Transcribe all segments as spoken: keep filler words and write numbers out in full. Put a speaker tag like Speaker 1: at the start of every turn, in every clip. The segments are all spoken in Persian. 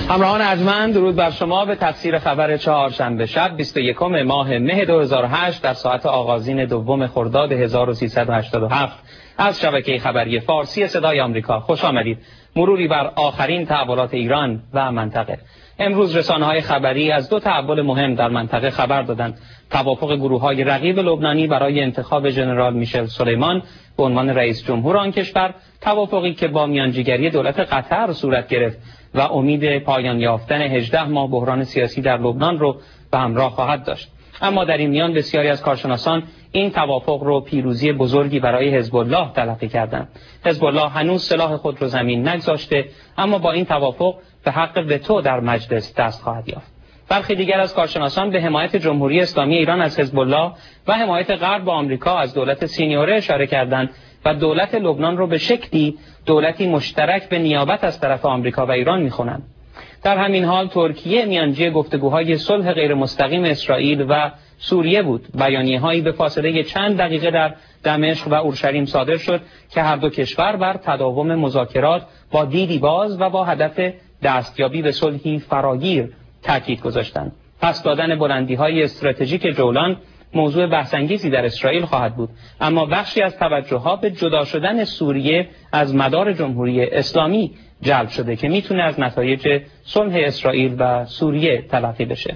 Speaker 1: همراهان ارجمند، درود بر شما. به تفسیر خبر چهارشنبه شب بیست و یکم ماه مه دو هزار و هشت در ساعت آغازین دوم خرداد هزار و سیصد و هشتاد و هفت از شبکه خبری فارسی صدای آمریکا خوش آمدید. مروری بر آخرین تحولات ایران و منطقه. امروز رسانه‌های خبری از دو تحول مهم در منطقه خبر دادند. توافق گروه‌های رقیب لبنانی برای انتخاب ژنرال میشل سلیمان به عنوان رئیس جمهور آن کشور، توافقی که با میانجیگری دولت قطر صورت گرفت و امید پایان یافتن هجده ماه بحران سیاسی در لبنان رو به همراه خواهد داشت. اما در این میان بسیاری از کارشناسان این توافق رو پیروزی بزرگی برای حزب الله تلقی کردند. حزب الله هنوز سلاح خود رو زمین نگذاشته، اما با این توافق به حق وتو در مجلس دست خواهد یافت. برخی دیگر از کارشناسان به حمایت جمهوری اسلامی ایران از حزب الله و حمایت غرب با آمریکا از دولت سینیوره اشاره کردند و دولت لبنان رو به شکلی دولتی مشترک به نیابت از طرف آمریکا و ایران می‌خوانند. در همین حال ترکیه میانجی گفتگوهای صلح غیر مستقیم اسرائیل و سوریه بود. بیانیه‌هایی به فاصله چند دقیقه در دمشق و اورشلیم صادر شد که هر دو کشور بر تداوم مذاکرات با دیدی باز و با هدف دستیابی به صلحی فراگیر تاکید گذاشتند. پس دادن بلندی‌های استراتژیک جولان موضوع بحث‌انگیزی در اسرائیل خواهد بود، اما بخشی از توجه‌ها به جدا شدن سوریه از مدار جمهوری اسلامی جلب شده که میتونه از نتایج صلح اسرائیل و سوریه تلقی بشه.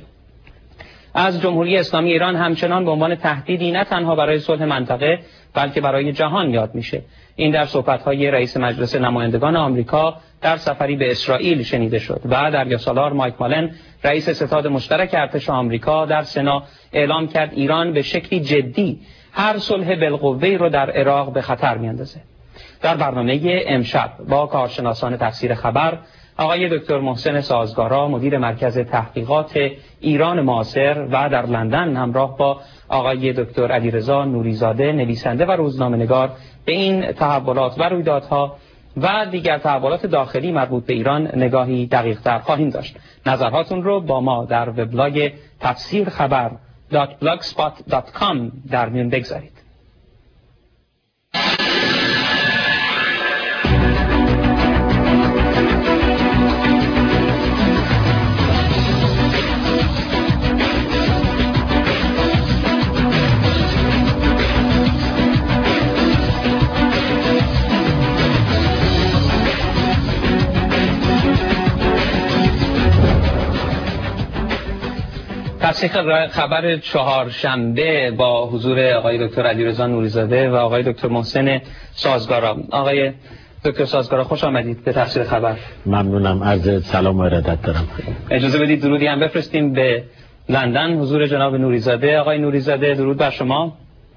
Speaker 1: از جمهوری اسلامی ایران همچنان به عنوان تهدیدی نه تنها برای صلح منطقه بلکه برای جهان یاد میشه. این در صحبت‌های رئیس مجلس نمایندگان آمریکا در سفری به اسرائیل شنیده شد و دریاسالار مایک مالن رئیس ستاد مشترک ارتش آمریکا در سنا اعلام کرد ایران به شکلی جدی هر صلح بالقوه رو در عراق به خطر میاندازه. در برنامه امشب با کارشناسان تفسیر خبر، آقای دکتر محسن سازگارا مدیر مرکز تحقیقات ایران معاصر و در لندن همراه با آقای دکتر علیرضا نوریزاده نویسنده و روزنامه‌نگار به این تحولات و رویدادها و دیگر تحولات داخلی مربوط به ایران نگاهی دقیق‌تر خواهیم داشت. نظرهاتون رو با ما در وبلاگ تفسیر خبر دات بلاگسپات دات کام در میون بگذارید. تفسیر خبر چهارشنبه با حضور آقای دکتر علیرضا نوریزاده و آقای دکتر محسن سازگارا. آقای دکتر سازگارا خوش آمدید به تفسیر خبر.
Speaker 2: ممنونم، عرض سلام و ارادت دارم.
Speaker 1: اجازه بدید درودی هم بفرستیم به لندن حضور جناب نوریزاده. آقای نوریزاده درود بر شما.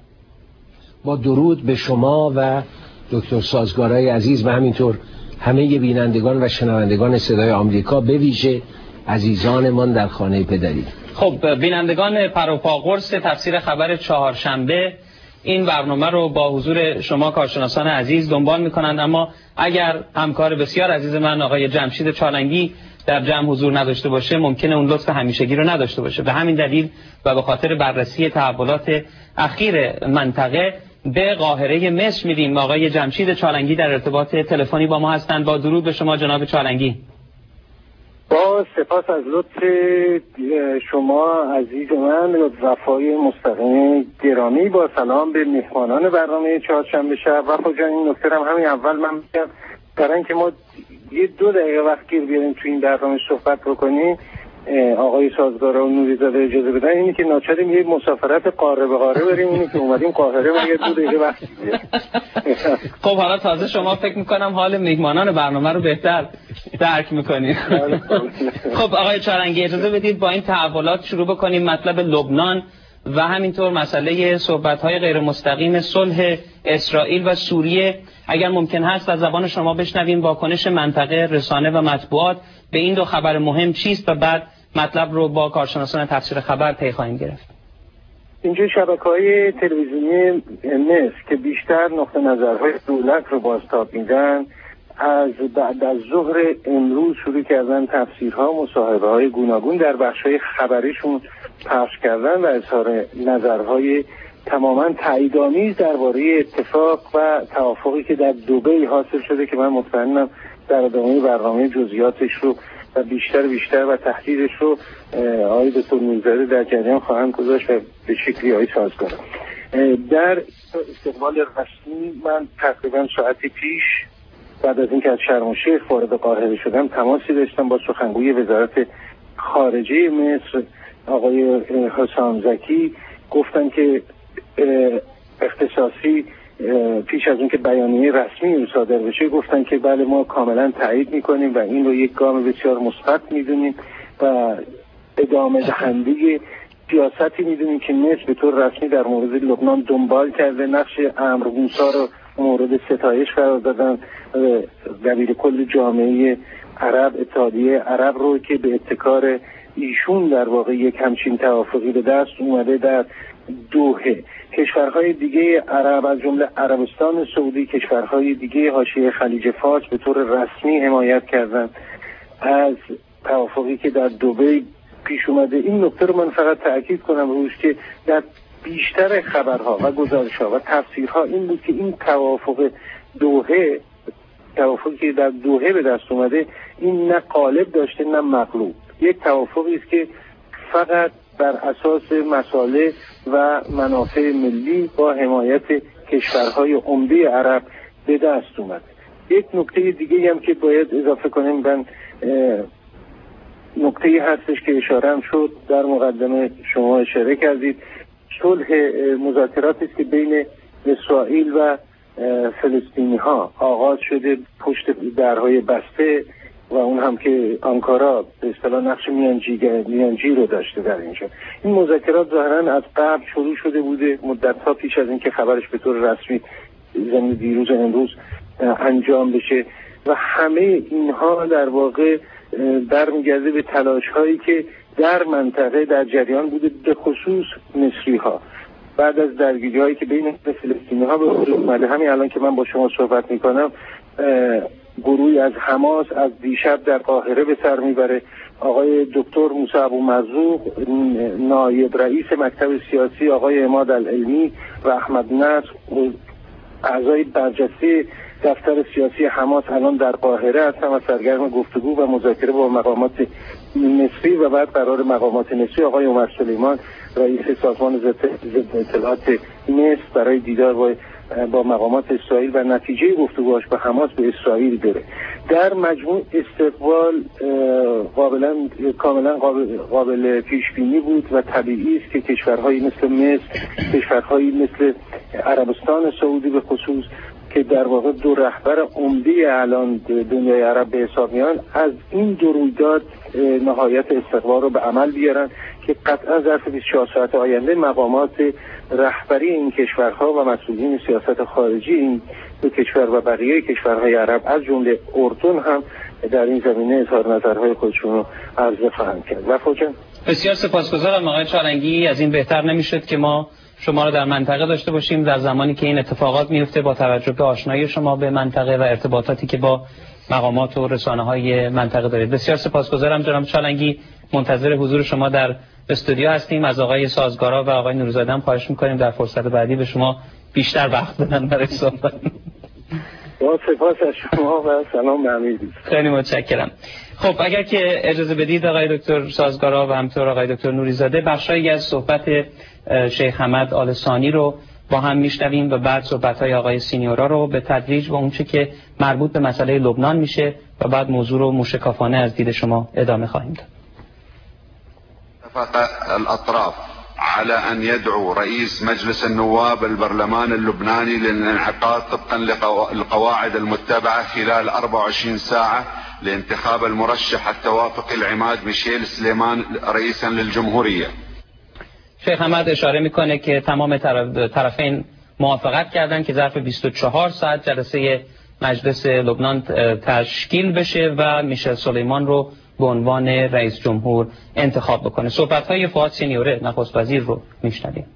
Speaker 3: با درود به شما و دکتر سازگارای عزیز و همینطور همه بینندگان و شنوندگان صدای آمریکا، به ویژه عزیزانمان در خانه پدری.
Speaker 1: خب بینندگان پروپا قرص تفسیر خبر چهارشنبه این برنامه رو با حضور شما کارشناسان عزیز دنبال میکنند، اما اگر همکار بسیار عزیز من آقای جمشید چالنگی در جمع حضور نداشته باشه ممکنه اون لطف همیشگی رو نداشته باشه. به همین دلیل و به خاطر بررسی تحولات اخیر منطقه به قاهره مصر میریم. آقای جمشید چالنگی در ارتباط تلفنی با ما هستند. با درود به شما جناب چالنگی.
Speaker 4: با سپاس از لطف شما عزیز من، وفای مستقیم گرامی، با سلام به میهمانان برنامه چهارشنبه شب. وفا جان این نکته هم همین اول من میگم برای اینکه ما یه دو دقیقه وقت گیر بیاریم تو این برنامه صحبت بکنیم، آقای سازگارا و نوریزاده اجازه بدن، اینی که ناچاریم یه مسافرت قاره به قاره بریم، اینی که اومدیم قاهره ما یه دو دقیقه وقت بیاریم.
Speaker 1: خب حالا تازه شما فکر میکنم حال میهمانان برنامه رو بهتر درک میکنید. خب آقای چالنگی اجازه بدید با این تحولات شروع بکنیم. مطلب لبنان و همینطور مسئله صحبت‌های غیر مستقیم صلح اسرائیل و سوریه، اگر ممکن هست از زبان شما بشنویم واکنش منطقه، رسانه و مطبوعات به این دو خبر مهم چیست و بعد مطلب رو با کارشناسان تفسیر خبر طی خواهیم گرفت.
Speaker 4: اینجا شبکه‌های تلویزیونی مصر که بیشتر نقطه نظرهای دولت رو بازتاب میدن، از بعد از ظهر امروز شروع کردن تفسیرها، مصاحبه‌های گوناگون در بخش‌های خبریشون پخش کردن و اظهار نظرهای تماما تاییدآمیز درباره اتفاق و توافقی که در دبی حاصل شده که من مطمئنم در ادامه برنامه جزئیاتش رو و بیشتر بیشتر و تحلیلش رو آقای دکتر نوری‌زاده در جریان خواهند گذاشت و به شکلی آقای سازگار. در استقبال رسمی من تقریبا ساعتی پیش بعد از اینکه از شرم الشیخ وارد قاهره شدم تماسی داشتم با سخنگوی وزارت خارجه مصر آقای حسام زکی. گفتن که اختصاصی پیش از اینکه بیانیه رسمی رو صادر بشه گفتن که بله ما کاملا تایید میکنیم و این رو یک گام بسیار مثبت میدونیم و ادامه دهنده سیاستی میدونیم که مصر به طور رسمی در مورد لبنان دنبال کرده. نقش عمرو موسی رو مورد ستایش قرار دادن. دبیر کل جامعه عرب اتحادیه عرب رو که به ابتکار ایشون در واقع یک همچین توافقی به دست اومده در دوحه. کشورهای دیگه عرب از جمله عربستان سعودی، کشورهای دیگه حاشیه خلیج فارس به طور رسمی حمایت کردن از توافقی که در دبی پیش اومده. این نکته رو من فقط تأکید کنم روش که در بیشتر خبرها و گزارش‌ها و تفسیرها این بود که این توافق دوحه توافقی که در دوحه به دست اومده این نه قالب داشته نه مغلوب. یک توافقی است که فقط بر اساس مصالح و منافع ملی با حمایت کشورهای عمده عرب به دست اومد. یک نکته دیگه هم که باید اضافه کنیم من نکته هستش که اشاره هم شد در مقدمه شما اشاره کردید، صلح مذاکراتی است که بین اسرائیل و فلسطینی ها آغاز شده پشت درهای بسته و اون هم که آنکارا به اصطلاح نقش میانجی میانجی رو داشته در اینجا. این مذاکرات ظاهرا از قبل شروع شده بوده مدت‌ها پیش از اینکه خبرش به طور رسمی زمین دیروز و امروز انجام بشه و همه اینها در واقع برمیگرده به تلاش هایی که در منطقه در جریان بوده به خصوص مصری ها بعد از درگیری هایی که بین فلسطینی ها به وجود اومده. همین الان که من با شما صحبت میکنم گروهی از حماس از دیشب در قاهره به سر میبره. آقای دکتر موسی ابومرزوق نایب رئیس مکتب سیاسی، آقای عماد العلمی و احمد نصر اعضای برجسته دفتر سیاسی حماس الان در قاهره هستن و سرگرم گفتگو و مذاکره با مقامات مصری و بعد قرار مقامات مصری آقای عمر سلیمان رئیس سازمان ضد اطلاعات مصر برای دیدار با با مقامات اسرائیل و نتیجه گفتگوهاش با حماس به اسرائیل بره. در مجموع استقبال قابلا کاملا قابل, قابل پیش بینی بود و طبیعی است که کشورهایی مثل مصر، کشورهایی مثل عربستان سعودی به خصوص که در واقع دو رهبر عمده الان دنیای عرب به حساب میان از این دو رویداد نهایت استقبال رو به عمل بیارن که قطعا ظرف بیست و چهار ساعت آینده مقامات رهبری این کشورها و مسئولین سیاست خارجی این دو کشور و بقیه کشورهای عرب از جمله اردن هم در این زمینه اظهار نظرهای خودشون رو عرضه خواهند کرد. وفا جان
Speaker 1: بسیار سپاسگزارم آقای چالنگی. از این بهتر نمیشد که ما شما رو در منطقه داشته باشیم در زمانی که این اتفاقات میفته با توجه به آشنایی شما به منطقه و ارتباطاتی که با مقامات و رسانه‌های منطقه دارید. بسیار سپاسگزارم جناب چالنگی. منتظر حضور شما در استودیو هستیم. از آقای سازگارا و آقای نوری‌زاده هم خواهش می‌کنیم در فرصت بعدی به شما بیشتر وقت بدن برای صحبت.
Speaker 4: با سپاس از شما و سلام به همه دوستان.
Speaker 1: خیلی متشکرم. خب اگر که اجازه بدید آقای دکتر سازگارا و همینطور آقای دکتر نوری‌زاده بخشایی از صحبت شیخ حمد آل ثانی رو با هم میشنویم و بعد صحبت‌های آقای سینیورا رو به تدریج و اونچه که مربوط به مسئله لبنان میشه و بعد موضوع رو موشکافانه از دید شما ادامه خواهیم داد.
Speaker 5: اتفق الاطراف على ان يدعو رئيس مجلس النواب البرلمان اللبناني للانعقاد طبقا للقواعد المتبعة خلال أربع وعشرين ساعة لانتخاب المرشح التوافق العماد ميشيل سليمان رئيسا للجمهورية.
Speaker 1: شیخ حمد اشاره میکنه که تمام طرفین موافقت کردن که ظرف بیست و چهار ساعت جلسه مجلس لبنان تشکیل بشه و میشل سلیمان رو به عنوان رئیس جمهور انتخاب بکنه. صحبت‌های فؤاد سینیوره نخست وزیر رو میشنویم.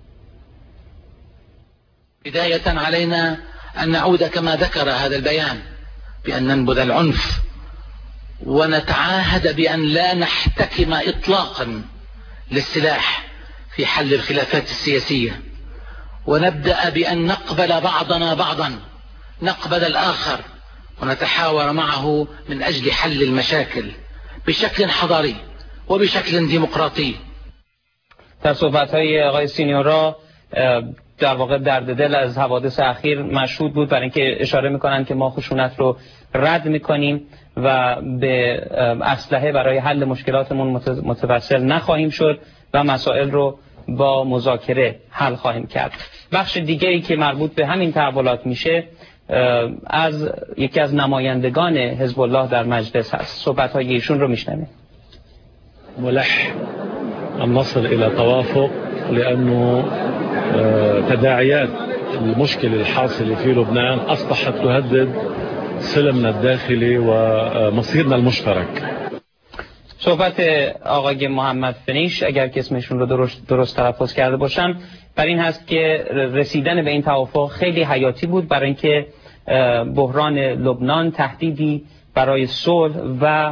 Speaker 6: بداية علينا أن نعود كما ذكر هذا البيان بأن ننبذ العنف ونتعاهد بأن لا نحتكم إطلاقا للسلاح في حل الخلافات السياسية، ونبدأ بأن نقبل بعضنا بعضا، نقبل الآخر ونتحاور معه من أجل حل المشاكل بشكل حضاري وبشكل ديمقراطي.
Speaker 1: در صحبت‌های آقای سینیورا در واقع درد دل از حوادث اخیر مشهود بود، برای اینکه اشاره میکنن که ما خشونت رو رد میکنیم و به اسلحه برای حل مشکلاتمون متوسل نخواهیم شد و مسائل رو با مذاکره حل خواهیم کرد. بخش دیگری که مربوط به همین تحولات میشه از یکی از نمایندگان حزب الله در مجلس هست. صحبت‌های ایشون رو میشنویم.
Speaker 7: ملح أن نصل إلى توافق لأنه تداعيات المشكلة الحاصلة في لبنان أصبحت تهدد سلمنا الداخلي ومصيرنا المشترك.
Speaker 1: صحبت آقای محمد فنیش، اگر که اسمشون رو درست, درست تلفظ کرده باشم، بر این هست که رسیدن به این توافق خیلی حیاتی بود برای اینکه بحران لبنان تهدیدی برای صلح و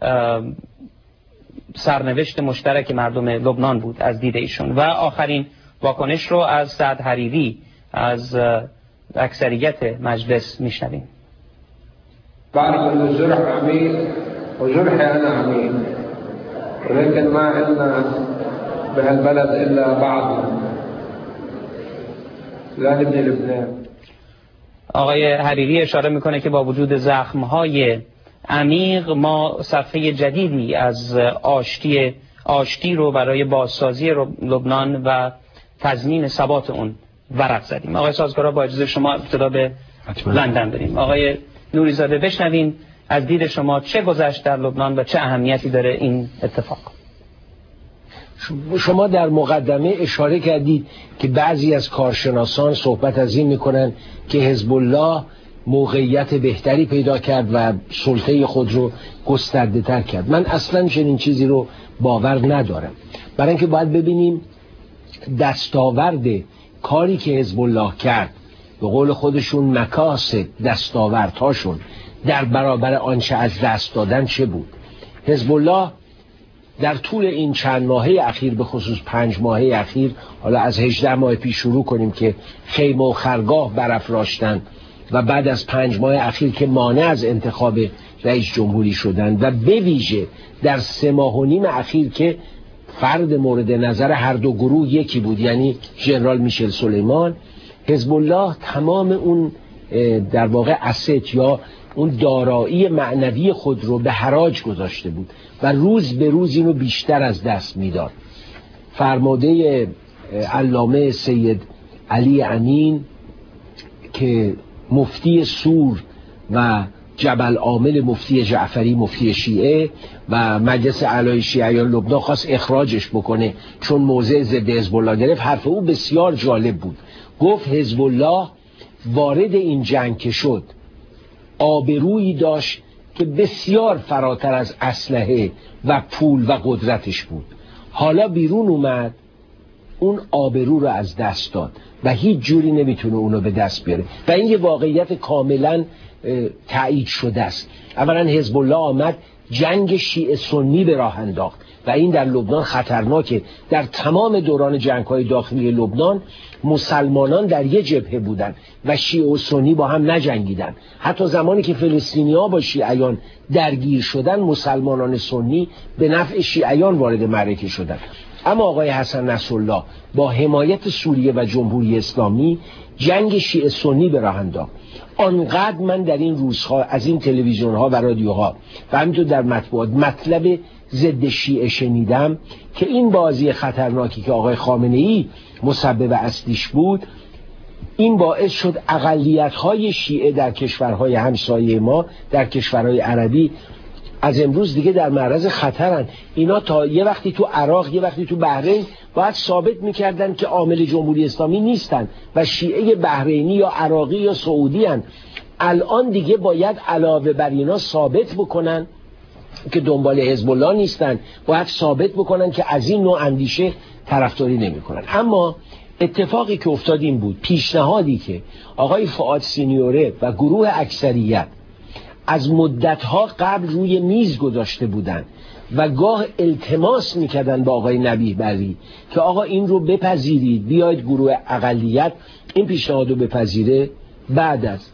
Speaker 1: سرنوشت مشترک مردم لبنان بود از دید ایشون. و آخرین واکنش رو از سعد حریری از اکثریت مجلس میشنویم.
Speaker 8: بعرف ان الجرح عميق وجرحي انا عميق، ولكن ما عندنا بهالبلد الا بعض لا نبني لبنان.
Speaker 1: آقای حریری اشاره میکنه که با وجود زخم‌های عمیق ما صفحه جدیدی از آشتی آشتی رو برای بازسازی لبنان و تضمین ثبات اون ورق زدیم. آقای سازگارا با اجازه شما ابتدا به لندن بریم. آقای نوریزاده بشنوین از دید شما چه گذشت در لبنان و چه اهمیتی داره این اتفاق؟
Speaker 3: شما در مقدمه اشاره کردید که بعضی از کارشناسان صحبت از این میکنن که حزب الله موقعیت بهتری پیدا کرد و سلطه خود رو گسترده تر کرد. من اصلا چنین چیزی رو باور ندارم، برای اینکه باید ببینیم دستاورد کاری که حزب الله کرد، به قول خودشون مکاسب دستاوردهاشون در برابر آنچه از دست دادن چه بود. حزب الله در طول این چند ماهه اخیر، به خصوص پنج ماهه اخیر، حالا از هجده ماه پیش شروع کنیم که خیمه و خرگاه برافراشتن و بعد از پنج ماه اخیر که مانع از انتخاب رئیس جمهوری شدن و به ویژه در سه ماه و نیم اخیر که فرد مورد نظر هر دو گروه یکی بود، یعنی ژنرال میشل سلیمان، حزب الله تمام اون در واقع اسست یا اون دارایی معنوی خود رو به حراج گذاشته بود و روز به روز اینو بیشتر از دست میداد. فرماده علامه سید علی امین که مفتی سور و جبل عامل مفتی جعفری مفتی شیعه و مجلس اعلای شیعیان لبنان خواست اخراجش بکنه چون موضع ضد حزب الله گرفت، حرف او بسیار جالب بود. گفت حزب الله وارد این جنگ که شد آبرویی داشت که بسیار فراتر از اسلحه و پول و قدرتش بود. حالا بیرون اومد، اون آبرو رو از دست داد و هیچ جوری نمیتونه اونو به دست بیاره و این یه واقعیت کاملا تایید شده است. اولا حزب الله آمد جنگ شیعه سنی به راه انداخت و این در لبنان خطرناکه. در تمام دوران جنگ‌های داخلی لبنان مسلمانان در یه جبهه بودن و شیعه و سنی با هم نجنگیدن. حتی زمانی که فلسطینی‌ها با شیعیان درگیر شدن، مسلمانان سنی به نفع شیعیان وارد معرکه شدند. اما آقای حسن نصرالله با حمایت سوریه و جمهوری اسلامی جنگ شیعه سنی به راه انداخت. آنقدر من در این روزها از این تلویزیون ها و رادیوها و همینطور در مطبوعات مطلب ضد شیعه شنیدم که این بازی خطرناکی که آقای خامنه ای مسبب اصلیش بود، این باعث شد اقلیت های شیعه در کشورهای همسایه ما، در کشورهای عربی، از امروز دیگه در معرض خطرن. اینا تا یه وقتی تو عراق، یه وقتی تو بحرین باید ثابت میکردن که عامل جمهوری اسلامی نیستن و شیعه بحرینی یا عراقی یا سعودی هن. الان دیگه باید علاوه بر اینا ثابت بکنن که دنبال حزب الله نیستن، باید ثابت بکنن که از این نوع اندیشه طرفداری نمیکنن. اما اتفاقی که افتاد این بود، پیشنهادی که آقای فؤاد سینیوره و گروه اکثریت از مدتها قبل روی میز گذاشته بودن و گاه التماس میکردن با آقای نبیه بری که آقا این رو بپذیرید، بیاید گروه اقلیت این پیشنهاد رو بپذیره. بعد از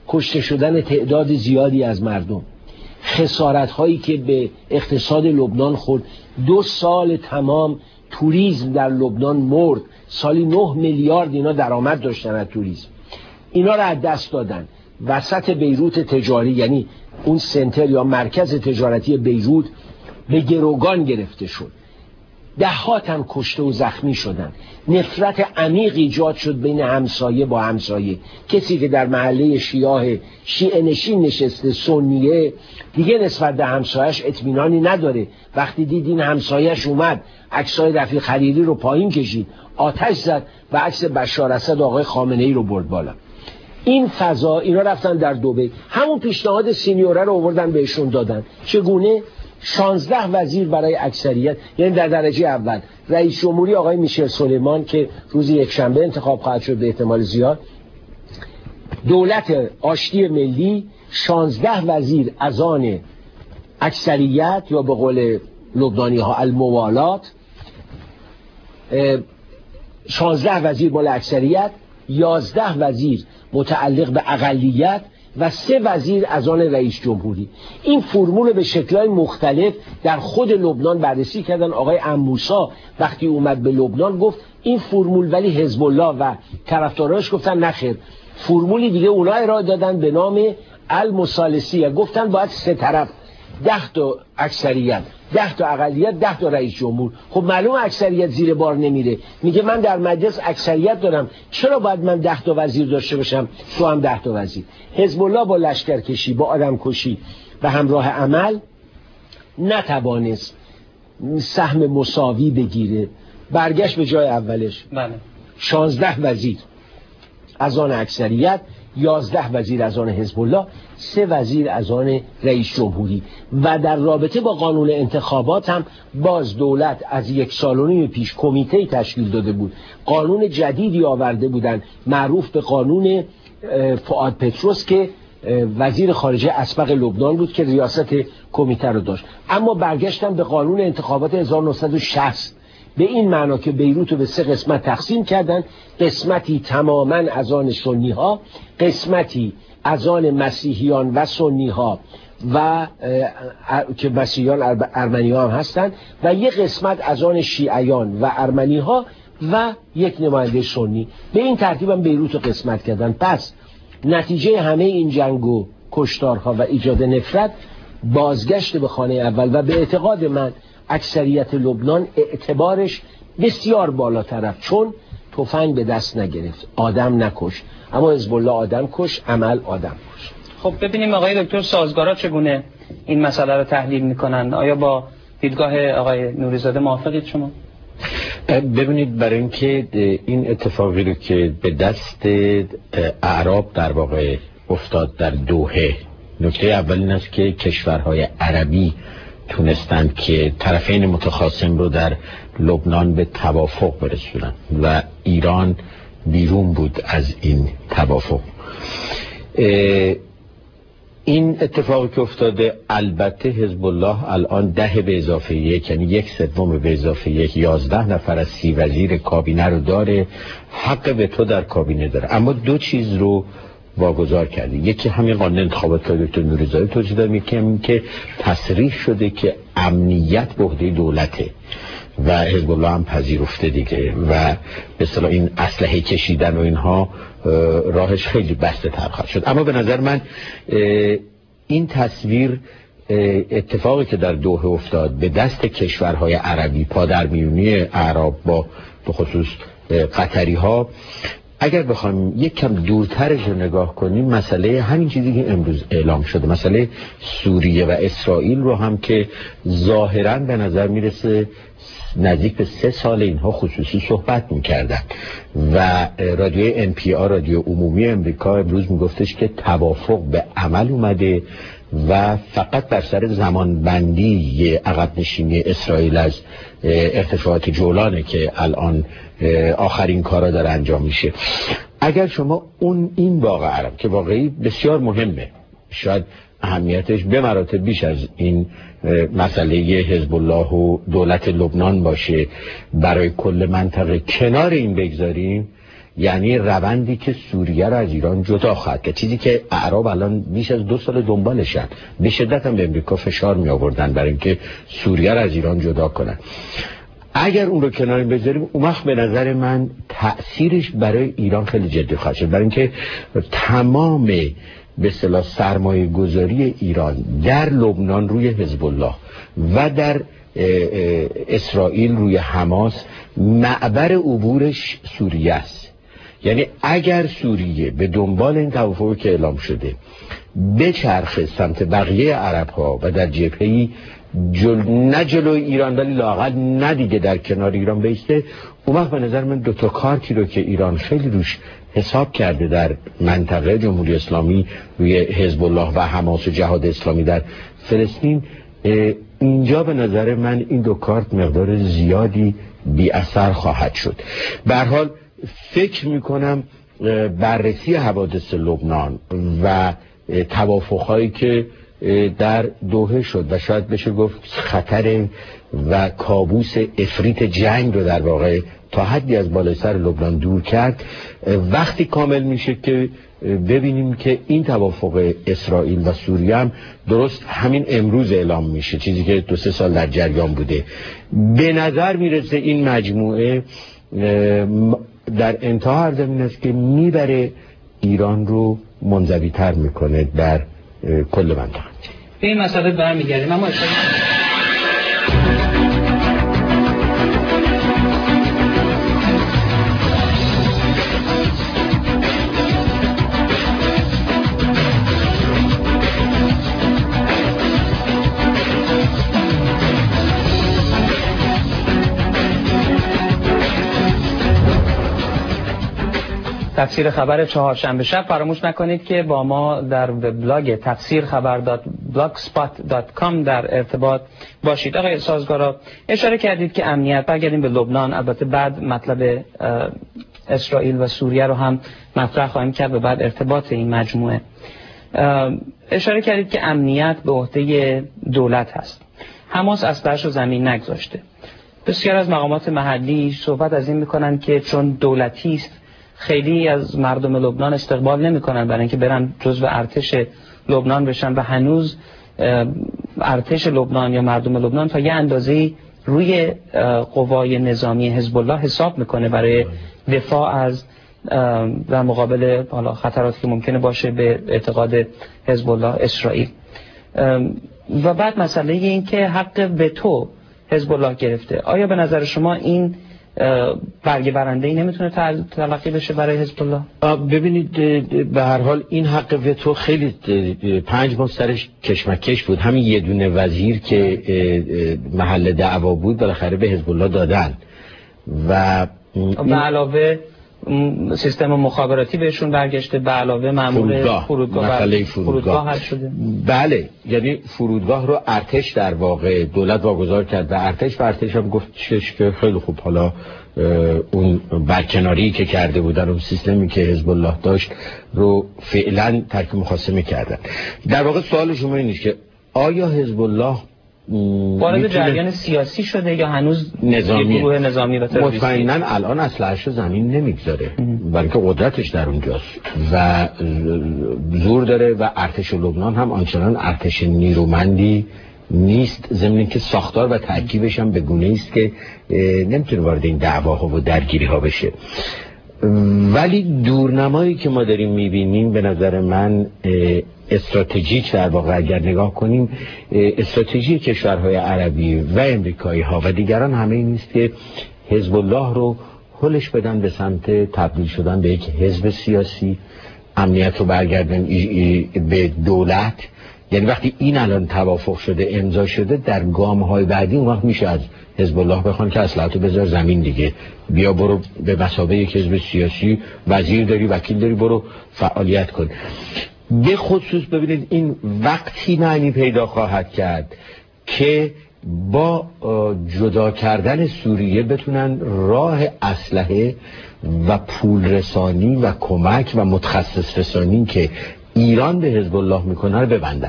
Speaker 3: کشته شدن تعداد زیادی از مردم، خسارت هایی که به اقتصاد لبنان خورد. دو سال تمام توریسم در لبنان مرد، سالی نه میلیارد اینا درآمد داشتن از توریسم، اینا رو از دست دادن. وسط بیروت تجاری، یعنی اون سنتر یا مرکز تجارتی بیروت به گروگان گرفته شد، دهات هم کشته و زخمی شدن. نفرت عمیق ایجاد شد بین همسایه با همسایه. کسی که در محله شیعه شیعه نشین نشسته سنیه دیگه نسبت به همسایش اطمینانی نداره. وقتی دید این همسایش اومد عکسای رفیق خلیلی رو پایین کشید، آتش زد و عکس بشار اسد و آقای خامنه ای رو برد بالا. این فضا، اینا رفتن در دبی، همون پیشنهاد سینیوره رو آوردن بهشون دادن. چگونه؟ شانزده وزیر برای اکثریت، یعنی در درجه اول رئیس جمهوری آقای میشل سلیمان که روز یکشنبه انتخاب خواهد شد به احتمال زیاد، دولت آشتی ملی، شانزده وزیر از آن اکثریت یا به قول لبنانی ها الموالات، شانزده وزیر مال اکثریت، یازده وزیر متعلق به اقلیت و سه وزیر از آن رئیس جمهوری. این فرمول به شکل‌های مختلف در خود لبنان بررسی کردن. آقای اموسا وقتی اومد به لبنان گفت این فرمول، ولی حزب الله و طرفداراش گفتن نخیر، فرمولی دیگه اونا ارائه دادن به نام المثالثیه، گفتن باید سه طرف، ده تا اکثریت، ده تا اقلیت، ده تا رئیس جمهور. خب معلوم اکثریت زیر بار نمیره، میگه من در مجلس اکثریت دارم، چرا باید من ده تا وزیر داشته باشم، تو هم ده تا وزیر. حزب الله با لشکرکشی، با آدمکشی و همراه عمل نتوانست سهم مساوی بگیره، برگشت به جای اولش.
Speaker 1: بله.
Speaker 3: شانزده وزیر از آن اکثریت، یازده وزیر از آن حزب الله، سه وزیر از آن رئیس جمهوری. و در رابطه با قانون انتخابات هم باز دولت از یک سال و نیم پیش کمیته تشکیل داده بود، قانون جدیدی آورده بودن معروف به قانون فؤاد پتروس که وزیر خارجه اسبق لبنان بود که ریاست کمیته رو داشت. اما برگشتن به قانون انتخابات هزار و نهصد و شصت به این معنا که بیروت رو به سه قسمت تقسیم کردن، قسمتی تماما از آن سنی ها، قسمتی از آن مسیحیان و سنی ها و که مسیحیان ارمنی ها هم هستن، و یک قسمت از آن شیعیان و ارمنی ها و یک نماینده سنی. به این ترتیب هم بیروت رو قسمت کردن. پس نتیجه همه این جنگ و کشتارها و ایجاد نفرت بازگشت به خانه اول و به اعتقاد من اکثریت لبنان اعتبارش بسیار بالاتر رفت، چون تفنگ به دست نگرفت، آدم نکش. اما حزب الله آدم کش، عمل آدم کش.
Speaker 1: خب ببینیم آقای دکتر سازگارا چگونه این مسئله رو تحلیل میکنن. آیا با دیدگاه آقای نوری‌زاده موافقید شما؟
Speaker 2: ببینید، برای اینکه این اتفاقی رو که به دست اعراب در واقع افتاد در دوحه، نکته اول این است که کشورهای عربی تونستند که طرفین متخاصم رو در لبنان به توافق برسونن و ایران بیرون بود از این توافق. این اتفاقی که افتاده، البته حزب الله الان ده به اضافه یک، یعنی یک سوم به اضافه یک، یازده نفر از سی وزیر کابینه رو داره، حق به تو در کابینه داره. اما دو چیز رو واگذار کرده، یکی همین قانون انتخابات که دکتر نوری‌زاده توضیح داد، یکی که تصریح شده که امنیت به عهده دولته و حزب الله هم پذیرفته دیگه و به اصطلاح این اسلحه کشیدن و اینها راهش خیلی بسته تر خواهد شد. اما به نظر من این تصویر، اتفاقی که در دوحه افتاد به دست کشورهای عربی، پادرمیونی اعراب با به خصوص قطری ها، اگر بخوایم یک کم دورترش رو نگاه کنیم، مسئله همین چیزی که امروز اعلام شده، مسئله سوریه و اسرائیل رو هم که ظاهراً به نظر میرسه نزدیک به سه سال اینها خصوصی صحبت میکردن و رادیوی ان پی آر، رادیو عمومی امریکا، امروز میگفتش که توافق به عمل اومده و فقط بر سر زمان بندی عقب نشینی اسرائیل از ارتفاعات جولانه که الان آخرین کارا داره انجام میشه. اگر شما اون این واقعه رو که واقعی بسیار مهمه، شاید اهمیتش به مراتب بیش از این مسئله حزب الله و دولت لبنان باشه برای کل منطقه، کنار این بگذاریم، یعنی روندی که سوریه را از ایران جدا خواهد کرد، چیزی که اعراب الان بیش از دو سال دنبالشن. به شدت هم به امریکا فشار می آوردن برای اینکه سوریه را از ایران جدا کنن. اگر اون رو کنار بذاریم اون وقت به نظر من تأثیرش برای ایران خیلی جدی خواهد شد، برای اینکه تمام به اصطلاح سرمایه گذاری ایران در لبنان روی حزب الله و در اسرائیل روی حماس معبر عبورش سوریه است. یعنی اگر سوریه به دنبال این توافقی که اعلام شده بچرخه سمت بقیه عرب ها و در جبهه‌ای جل... نه جلوی ایران ولی لااقل نه دیگه در کنار ایران بیسته، اون وقت به نظر من دوتا کارتی رو که ایران خیلی روش حساب کرده در منطقه جمهوری اسلامی روی حزب الله و حماس و جهاد اسلامی در فلسطین، اینجا به نظر من این دو کارت مقدار زیادی بی اثر خواهد شد. به هر حال فکر میکنم بررسی حوادث لبنان و توافقهایی که در دوحه شد و شاید بشه گفت خطر و کابوس افریت جنگ رو در واقع تا حدی از بالای سر لبنان دور کرد، وقتی کامل میشه که ببینیم که این توافق اسرائیل و سوریه هم درست همین امروز اعلام میشه، چیزی که دو سه سال در جریان بوده. به نظر میرسه این مجموعه در انتها عرض این است که میبره ایران رو منزوی تر میکنه در کل منطقه.
Speaker 1: به این مسئله برمیگردیم. اما تفسیر خبر چهارشنبه شب فراموش نکنید که با ما در وبلاگ تفسیر خبر دات بلاگسپات دات کام در ارتباط باشید. آقای سازگارا اشاره کردید که امنیت، برگردیم به لبنان، البته بعد مطلب اسرائیل و سوریه رو هم مطرح خواهیم کرد و بعد ارتباط این مجموعه. اشاره کردید که امنیت به عهده دولت هست. حماس اسلحه‌اش رو زمین نگذاشته. بسیار از مقامات محلی صحبت از این میکنن که چون دولتی است خیلی از مردم لبنان استقبال نمی‌کنن برای اینکه برن جزو ارتش لبنان بشن و هنوز ارتش لبنان یا مردم لبنان تا یه اندازه روی قوای نظامی حزب الله حساب میکنه برای دفاع از در مقابل حالا خطراتی که ممکنه باشه به اعتقاد حزب الله اسرائیل. و بعد مسئله این که حق وتو حزب الله گرفته، آیا به نظر شما این برگ برنده ای نمیتونه تلقی بشه برای حزب الله؟
Speaker 2: ببینید به هر حال این حق وتو خیلی پنج ماه سرش کشمکش بود. همین یه دونه وزیر که محل دعوا بود بالاخره به حزب الله دادن و
Speaker 1: به علاوه سیستم مخابراتی بهشون برگشته، به علاوه مامور
Speaker 2: فرودگاه
Speaker 1: فرودگاه,
Speaker 2: فرودگاه, فرودگاه حل
Speaker 1: شده.
Speaker 2: بله، یعنی فرودگاه رو ارتش در واقع دولت واگذار کرد و ارتش و ارتش هم گفت که خیلی خوب، حالا اون برکناری که کرده بودن، اون سیستمی که حزب الله داشت رو فعلا ترک مخاصمه کردن. در واقع سوال شما اینه که آیا حزب الله
Speaker 1: وارد جریان سیاسی شده یا هنوز
Speaker 2: نظامی
Speaker 1: گروه نظامی و تروریستی؟
Speaker 2: مطمئناً الان اسلحه‌شو زمین نمیگذاره، بلکه قدرتش در اونجاست و زور داره و ارتش لبنان هم آنچنان ارتش نیرومندی نیست، ضمن که ساختار و ترکیبش هم به گونه است که نمیتونه وارد این دعواها و درگیری ها بشه. ولی دورنمایی که ما داریم میبینیم به نظر من استراتژیک در واقع اگر نگاه کنیم استراتژی کشورهای عربی و امریکایی ها و دیگران همه این است که حزب الله رو هلش بدن به سمت تبدیل شدن به یک حزب سیاسی، امنیت رو برگردن به دولت. یعنی وقتی این الان توافق شده، امضا شده، در گام‌های بعدی اون وقت میشه از حزب الله بخوان که اصلاحاتو بذار زمین دیگه، بیا برو به مثابه یک حزب سیاسی، وزیر داری، وکیل داری، برو فعالیت کن. به خصوص ببینید این وقتی معنی پیدا خواهد کرد که با جدا کردن سوریه بتونن راه اسلحه و پول رسانی و کمک و متخصص رسانی که ایران به حزب الله میکنه رو ببندن.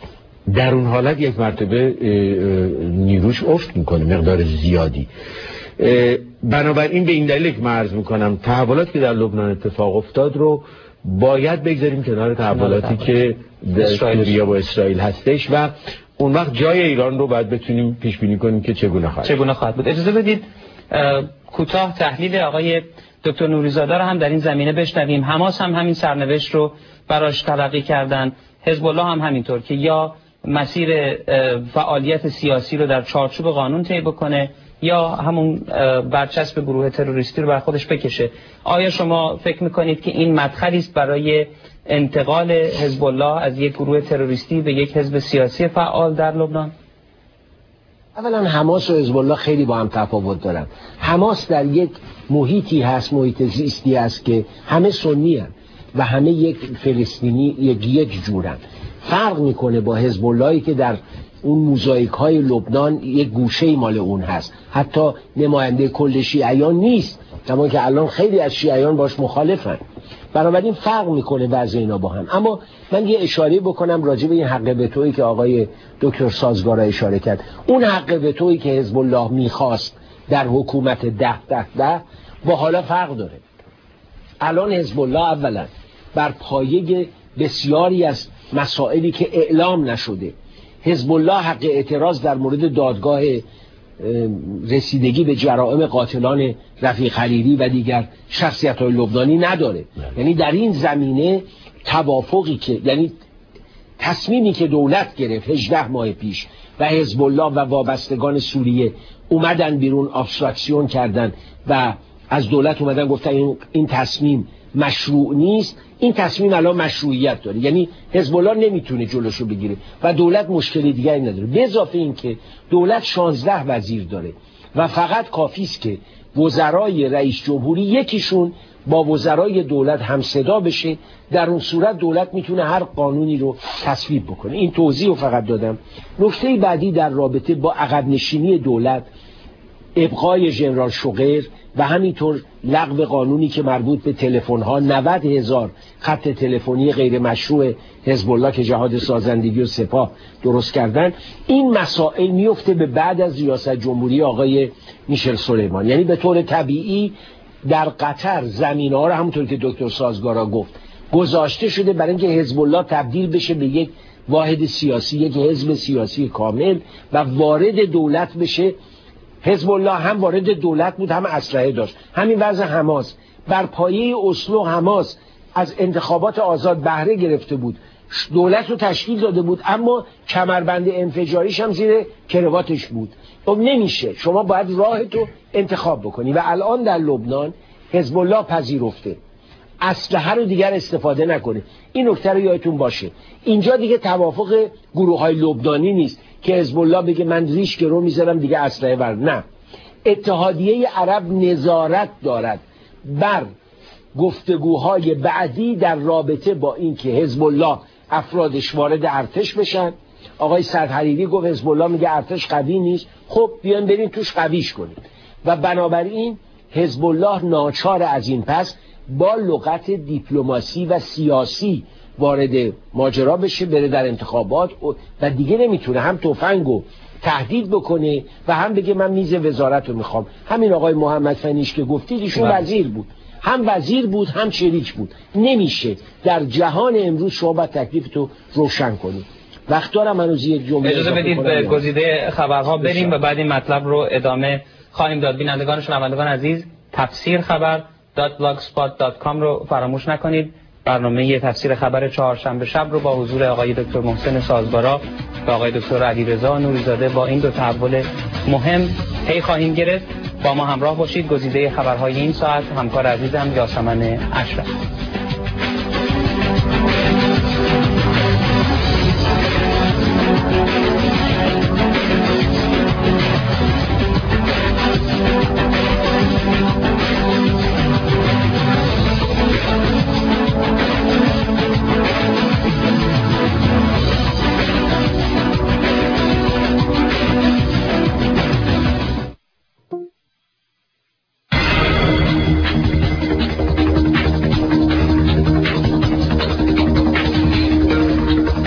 Speaker 2: در اون حالت یک مرتبه نیروش افت میکنه مقدار زیادی. بنابراین به این دلیل که من عرض میکنم تحولاتی که در لبنان اتفاق افتاد رو باید بگذاریم کنار تحولاتی که در سوریه و اسرائیل هستش و اون وقت جای ایران رو باید بتونیم پیش بینی کنیم که چگونه خواهد
Speaker 1: چگونه خواهد بود. اجازه بدید کوتاه تحلیل آقای دکتر نوری‌زاده رو هم در این زمینه بشنویم. حماس هم همین سرنوشت رو براش تلقی کردن، حزب الله هم همینطور که یا مسیر فعالیت سیاسی رو در چارچوب قانون طی بکنه یا همون برچسب گروه تروریستی رو بر خودش بکشه. آیا شما فکر میکنید که این مدخلی است برای انتقال حزب الله از یک گروه تروریستی به یک حزب سیاسی فعال در لبنان؟
Speaker 3: اولا حماس و حزب الله خیلی با هم تفاوت دارن. حماس در یک محیطی هست، محیط زیستی هست که همه سنی هست و همه یک فلسطینی یک یک جورن. فرق میکنه با حزب اللهی که در اون موزاییک های لبنان یک گوشه مال اون هست، حتی نماینده کل شیعیان نیست، کما که الان خیلی از شیعیان باش مخالفن. بنابراین فرق میکنه وضع اینا با هم. اما من یه اشاره بکنم راجع به این حق وتویی که آقای دکتر سازگارا اشاره کرد. اون حق وتویی که حزب الله میخواست در حکومت ده ده ده با حالا فرق داره. الان حزب الله اولا بر پایه بسیاری از مسائلی که اعلام نشده، حزب الله حق اعتراض در مورد دادگاه رسیدگی به جرائم قاتلان رفیق خلیلی و دیگر شخصیت‌های لبنانی نداره. یعنی در این زمینه توافقی که یعنی تصمیمی که دولت گرفت هجده ماه پیش و حزب الله و وابستگان سوریه اومدن بیرون ابستراکسیون کردن و از دولت اومدن گفتن این, این تصمیم مشروع نیست، این تصمیم الان مشروعیت داره. یعنی حزب الله نمیتونه جلوشو بگیره و دولت مشکلی دیگری نداره. به اضافه این که دولت شانزده وزیر داره و فقط کافی است که وزرای رئیس جمهوری یکیشون با وزرای دولت هم صدا بشه، در اون صورت دولت میتونه هر قانونی رو تصویب بکنه. این توضیح رو فقط دادم. نکته بعدی در رابطه با عقب نشینی دولت، ابقای ژنرال شوقر و همینطور لغو قانونی که مربوط به تلفن ها، نود هزار خط تلفنی غیر مشروع حزب الله که جهاد سازندگی و سپاه درست کردن، این مسائل میفته به بعد از ریاست جمهوری آقای میشل سلیمان. یعنی به طور طبیعی در قطر زمین ها رو همونطور که دکتر سازگارا گفت گذاشته شده برای اینکه حزب الله تبدیل بشه به یک واحد سیاسی، یک حزب سیاسی کامل و وارد دولت بشه. حزب الله هم وارد دولت بود، هم اسلحه داشت. همین وضع حماس. بر پایه اسلو حماس از انتخابات آزاد بهره گرفته بود، دولت رو تشکیل داده بود، اما کمربند انفجاریش هم زیر کرواتش بود. خب نمیشه، شما باید راهتو انتخاب بکنی و الان در لبنان حزب الله پذیرفته اسلحه رو دیگر استفاده نکنه. این نکته رو یادتون باشه. اینجا دیگه توافق گروه‌های لبنانی نیست که حزب الله بگه من ریش رو میذارم دیگه اسلحه بر. نه، اتحادیه عرب نظارت دارد بر گفتگوهای بعدی در رابطه با این که حزب الله افرادش وارد ارتش بشن. آقای سرحریری گفت حزب الله میگه ارتش قوی نیست، خب بیان بریم توش قویش کنیم. و بنابراین حزب الله ناچار از این پس با لغت دیپلماسی و سیاسی وارد ماجرا بشه، بره در انتخابات و دیگه نمیتونه هم تفنگو تهدید بکنه و هم بگه من میز وزارت رو میخوام. همین آقای محمد فنیش که گفتید ایشون وزیر بود، هم وزیر بود هم شریک بود. نمیشه در جهان امروز شما باید تکلیفتو روشن کنید. وقت دارم هنوز یک جمله
Speaker 1: اجازه بدید به گزیده خبرها بریم و بعد این مطلب رو ادامه خواهیم داد. بینندگان و شنوندگان عزیز، تفسیر خبر دات بلاگسپات دات کام رو فراموش نکنید. برنامه تفسیر خبر چهارشنبه شب رو با حضور آقای دکتر محسن سازگارا و آقای دکتر علیرضا نوری‌زاده با این دو تحول مهم پی خواهیم گرفت. با ما همراه باشید. گزیده خبرهای این ساعت همکار عزیزم یاسمن اشرف.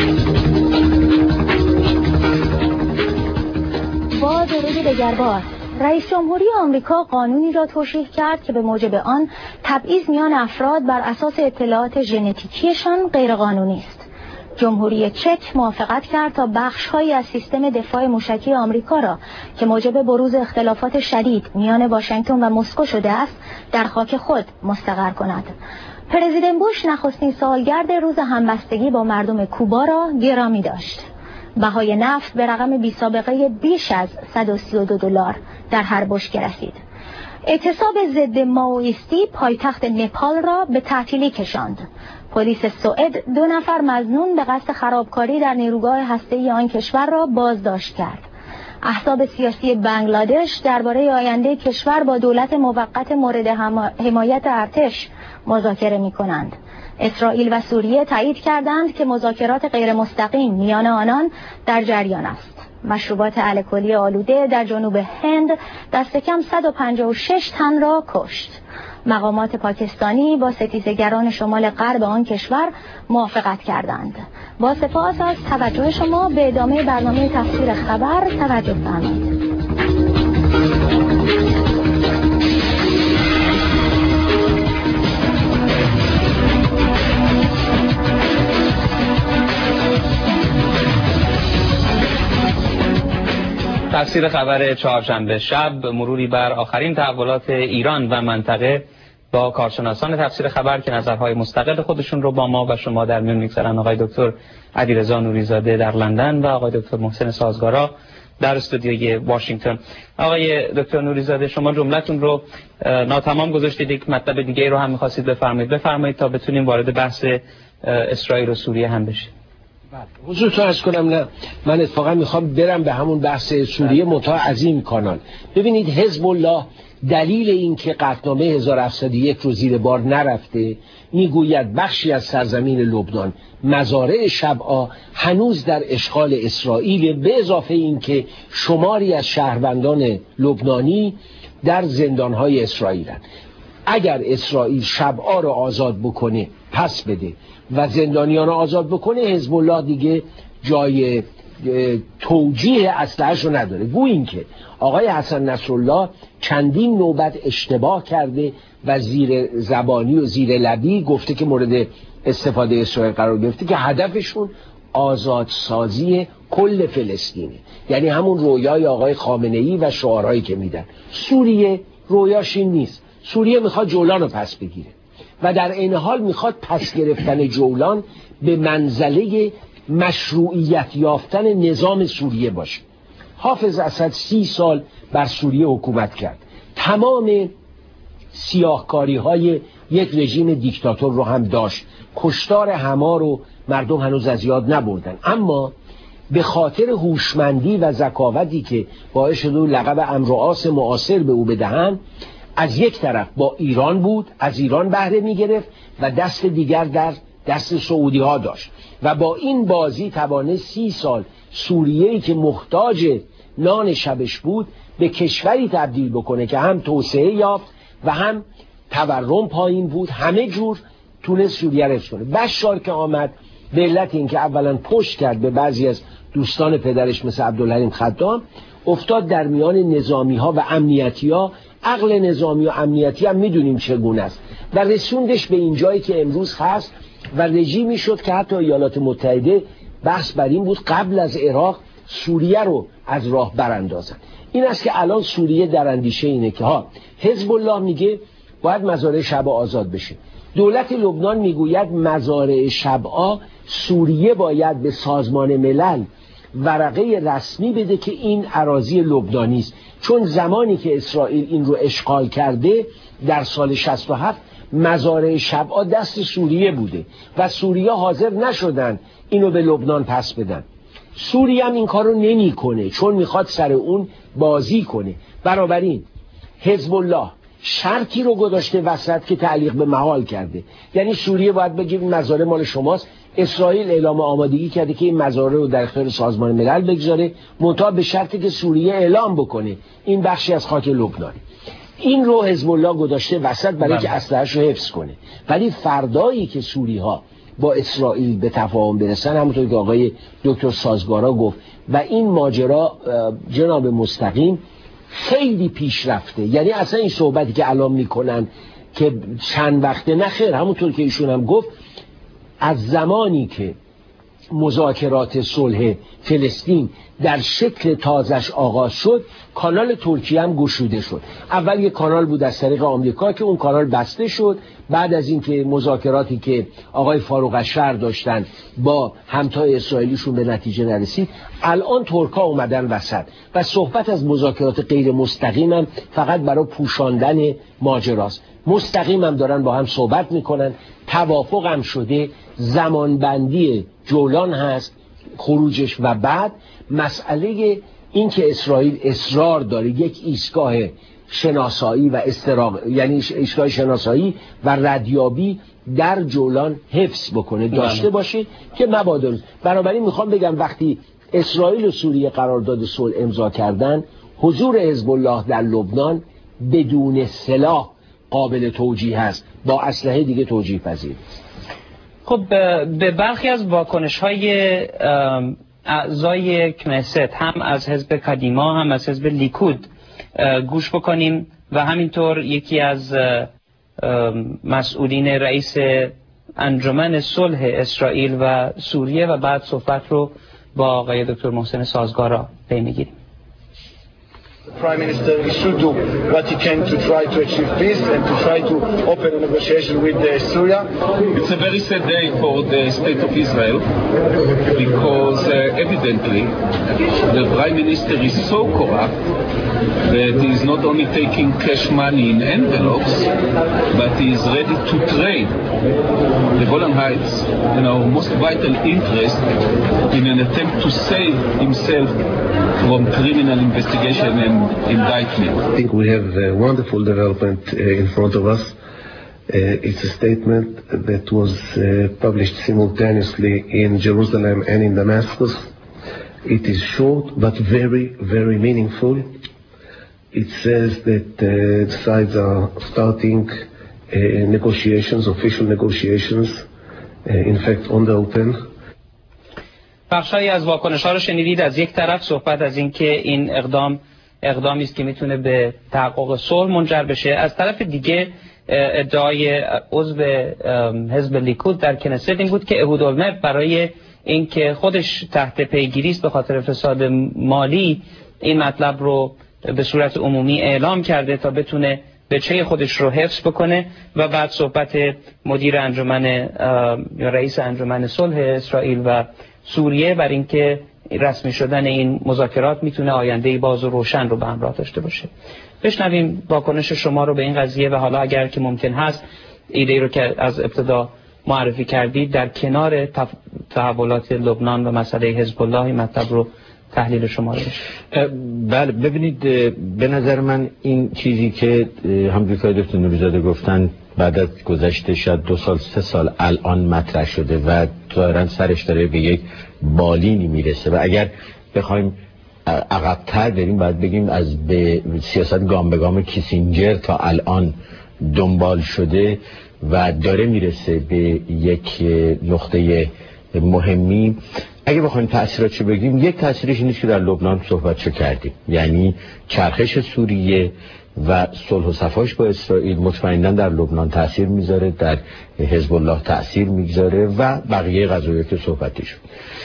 Speaker 9: بار رئیس جمهوری آمریکا قانونی را توشیح کرد که به موجب آن تبعیض میان افراد بر اساس اطلاعات ژنتیکیشان غیرقانونی است. جمهوری چک موافقت کرد تا بخش‌هایی از سیستم دفاع موشکی آمریکا را که موجب بروز اختلافات شدید میان واشنگتن و مسکو شده است در خاک خود مستقر کند. پرزیدنت بوش نخستین سالگرد روز همبستگی با مردم کوبا را گرامی داشت. بهای نفت به رقم بی سابقه بیش از صد و سی و دو دلار در هر بشکه رسید. اعتصاب ضد مائویستی پایتخت نپال را به تعطیلی کشاند. پلیس سوئد دو نفر مظنون به قصد خرابکاری در نیروگاه هسته‌ای آن کشور را بازداشت کرد. احزاب سیاسی بنگلادش درباره آینده کشور با دولت موقت مورد حمایت ارتش مذاکره می‌کنند. اسرائیل و سوریه تایید کردند که مذاکرات غیر مستقیم میان آنان در جریان است. مشروبات الکلی آلوده در جنوب هند دست کم صد و پنجاه و شش تن را کشت. مقامات پاکستانی با ستیزگران شمال غرب آن کشور موافقت کردند. با سپاس از توجه شما به ادامه برنامه تفسیر خبر توجه فرمایید.
Speaker 1: تفسیر خبر چهارشنبه شب، مروری بر آخرین تحولات ایران و منطقه با کارشناسان تفسیر خبر که نظرهای مستقل خودشون رو با ما و شما در میون میگذارن. آقای دکتر علیرضا نوریزاده در لندن و آقای دکتر محسن سازگارا در استودیوی واشنگتن. آقای دکتر نوریزاده، شما جملتون رو ناتمام گذاشتید، یک مطلب دیگه رو هم می‌خواستید بفرمایید. بفرمایید تا بتونیم وارد بحث اسرائیل و سوریه هم بشیم.
Speaker 3: حضورتون عرض کنم نه من اتفاقا میخوام برم به همون بحث سوریه متا از این کانال. ببینید حزب الله دلیل این که قطعنامه هزار و هفتصد و یک رو زیر بار نرفته میگوید بخشی از سرزمین لبنان مزارع شبعا هنوز در اشغال اسرائیل، به اضافه این که شماری از شهروندان لبنانی در زندانهای اسرائیلن. اگر اسرائیل شبعا رو آزاد بکنه، پس بده و زندانیان رو آزاد بکنه، حزب الله دیگه جای توجیه اسلحه‌اش رو نداره. گو این که آقای حسن نصرالله چندین نوبت اشتباه کرده و زیر زبانی و زیر لبی گفته که مورد استفاده اسرائیل قرار گرفته که هدفشون آزادسازی کل فلسطینه، یعنی همون رویای آقای خامنه‌ای و شعارهایی که میدن. سوریه رویاش این نیست. سوریه میخواد جولان رو پس بگیره و در این حال میخواد پس گرفتن جولان به منزله مشروعیت یافتن نظام سوریه باشه. حافظ اسد سی سال بر سوریه حکومت کرد، تمام سیاهکاری های یک رژیم دیکتاتور رو هم داشت، کشتار همه رو مردم هنوز از یاد نبردن، اما به خاطر هوشمندی و ذکاوتی که باعث شد لقب امرؤاس معاصر به او بدهند، از یک طرف با ایران بود، از ایران بهره می گرفت و دست دیگر در دست سعودی ها داشت و با این بازی توانست سی سال سوریه‌ای که محتاج نان شبش بود به کشوری تبدیل بکنه که هم توسعه یافت و هم تورم پایین بود، همه جور تونست سوریه رو حفظ کنه. بشار که آمد به علت این که اولا پشت کرد به بعضی از دوستان پدرش مثل عبدالحلیم خدام، افتاد در میان نظامی ها و امنیتی ها. عقل نظامی و امنیتی هم میدونیم چگونه است و رسوندش به این جایی که امروز هست و رژیمی شد که حتی ایالات متحده بحث بر این بود قبل از عراق سوریه رو از راه براندازن. این است که الان سوریه در اندیشه اینه که ها حزب الله میگه باید مزارع شبعا آزاد بشه، دولت لبنان میگوید مزارع شبعا سوریه باید به سازمان ملل ورقه رسمی بده که این اراضی لبنانی است، چون زمانی که اسرائیل این رو اشغال کرده در سال شصت و هفت مزارع شبعا دست سوریه بوده و سوریه حاضر نشدن اینو به لبنان پس بدن. سوریه هم این کارو نمیکنه چون میخواد سر اون بازی کنه. بنابراین حزب الله شرطی رو گذاشته وسط که تعلیق به محال کرده، یعنی سوریه باید بگه این مزارع مال شماست. اسرائیل اعلام آمادگی کرده که این مزارع رو در اختیار سازمان ملل بگذاره، منتها به شرطی که سوریه اعلام بکنه این بخشی از خاک لبنانه. این رو حزب الله گذاشته وسط برای که اسلحه‌اش رو حفظ کنه. ولی فردایی که سوری‌ها با اسرائیل به تفاهم برسن، همونطور که آقای دکتر سازگارا گفت، و این ماجرا جناب مستقیم خیلی پیشرفته. یعنی اصلا این صحبتی که الان میکنن که چند وقته، نه خیر، همونطور که ایشون هم گفت، از زمانی که مذاکرات صلح فلسطین در شکل تازش آغاز شد، کانال ترکیه هم گشوده شد. اول یک کانال بود از طریق آمریکا که اون کانال بسته شد. بعد از اینکه مذاکراتی که آقای فاروق الشهر داشتن با همتای اسرائیلیشون به نتیجه نرسید، الان ترکا اومدن وسط و صحبت از مذاکرات غیر مستقیم هم فقط برای پوشاندن ماجراست. مستقیم هم دارن با هم صحبت میکنن، توافق هم شده، زمانبندی جولان هست خروجش، و بعد مسئله این که اسرائیل اصرار داره یک ایستگاه شناسایی و استراق، یعنی ایستگاه شناسایی و ردیابی در جولان حفظ بکنه، داشته باشه که مبادا. بنابراین میخوام بگم وقتی اسرائیل و سوریه قرارداد صلح امضا کردن، حضور حزب الله در لبنان بدون سلاح قابل توجیه هست، با اسلحه دیگه توجیه پذیر.
Speaker 1: خب به برخی از واکنش‌های اعضای کنست، هم از حزب کدیما هم از حزب لیکود، گوش بکنیم و همینطور یکی از مسئولین رئیس انجمن صلح اسرائیل و سوریه و بعد صحبت رو با آقای دکتر محسن سازگارا پی میگیریم.
Speaker 10: Prime Minister should do what he can to try to achieve peace and to try to open a negotiation with uh, Syria.
Speaker 11: It's a very sad day for the state of Israel because uh, evidently the Prime Minister is so corrupt that he is not only taking cash money in envelopes, but he is ready to trade the Golan Heights and our most vital interest in an attempt to save himself from criminal investigation and indictment.
Speaker 10: I think we have a wonderful development uh, in front of us. Uh, it's a statement that was uh, published simultaneously in Jerusalem and in Damascus. It is short but very, very meaningful. It says that uh, the sides are starting uh, negotiations, official negotiations, uh, in fact on the open.
Speaker 1: بخشایی از واکنش‌ها رو شنیدید. از یک طرف صحبت از این که این اقدام اقدامی است که میتونه به تحقق صلح منجر بشه، از طرف دیگه ادعای عضو حزب لیکود در کنست این بود که اهود اولمرت برای اینکه خودش تحت پیگیری است به خاطر فساد مالی، این مطلب رو به صورت عمومی اعلام کرده تا بتونه بچه خودش رو حفظ بکنه. و بعد صحبت مدیر انجمن یا رئیس انجمن صلح اسرائیل و سوریه بر اینکه رسمی شدن این مذاکرات میتونه آینده‌ای باز و روشن رو به همراه داشته باشه. بشنویم واکنش شما رو به این قضیه و حالا اگر که ممکن هست ایده رو که از ابتدا معرفی کردید در کنار تحولات لبنان و مسئله حزب الله این مطلب رو تحلیل شما رو بشه.
Speaker 2: بله ببینید، به نظر من این چیزی که همونجوری که دکتر نوری‌زاده گفتن بعد از گذشته شاید دو سال سه سال الان مطرح شده و ظاهرا سرش داره به یک بالینی میرسه و اگر بخوایم عقب‌تر بریم باید بگیم از به سیاست گام به گام کیسینجر تا الان دنبال شده و داره میرسه به یک نقطه مهمی. اگه بخوایم تأثیراتشو بگیم، یک تأثیرش اینه که در لبنان صحبتشو کردیم، یعنی چرخش سوریه و صلح و صفاش با اسرائیل مطمئنا در لبنان تأثیر میذاره، در حزب الله تأثیر میذاره و بقیه قضایا که صحبتی شد.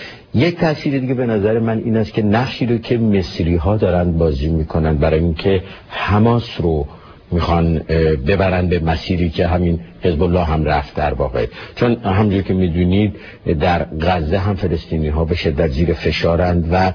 Speaker 2: یک تأثیر دیگه به نظر من این است که نقشی رو که مصری ها دارن بازی میکنن برای اینکه حماس رو میخوان ببرن به مسیری که همین حزب الله هم رفت در واقع، چون همونجور که میدونید در غزه هم فلسطینی ها به شدت زیر فشارند و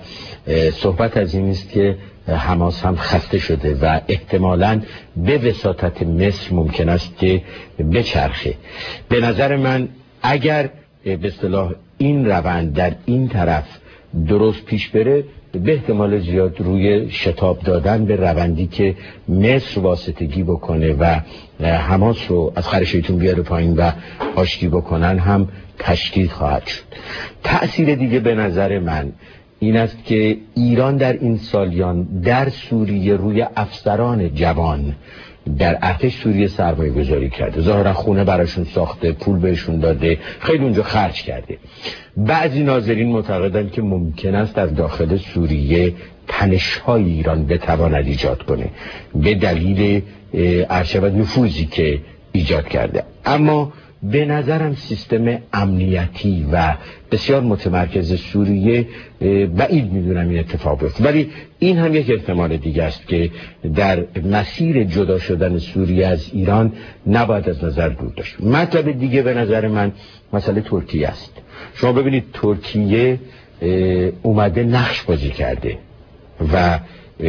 Speaker 2: صحبت از این است که حماس هم خسته شده و احتمالاً به وساطت مصر ممکن است که بچرخه. به نظر من اگر به اصطلاح این روند در این طرف درست پیش بره، به احتمال زیاد روی شتاب دادن به روندی که مصر واسطگی بکنه و حماس رو از خرشیتون بیاره پایین و آشتی بکنن هم تشدید خواهد شد. تأثیر دیگه به نظر من این است که ایران در این سالیان در سوریه روی افسران جوان در ارتش سوریه سرمایه گذاری کرده، ظاهرا خونه براشون ساخته، پول بهشون داده، خیلی اونجا خرج کرده. بعضی ناظرین معتقدند که ممکن است در داخل سوریه تنش‌های ایران بتواند ایجاد کنه به دلیل ارشد نفوذی که ایجاد کرده. اما به نظرم سیستم امنیتی و بسیار متمرکز سوریه بعید میدونم این اتفاق بیفته، ولی این هم یک احتمال دیگه است که در مسیر جدا شدن سوریه از ایران نباید از نظر دور داشت. مطلب دیگه به نظر من مسئله ترکیه است. شما ببینید ترکیه اومده نقش بازی کرده و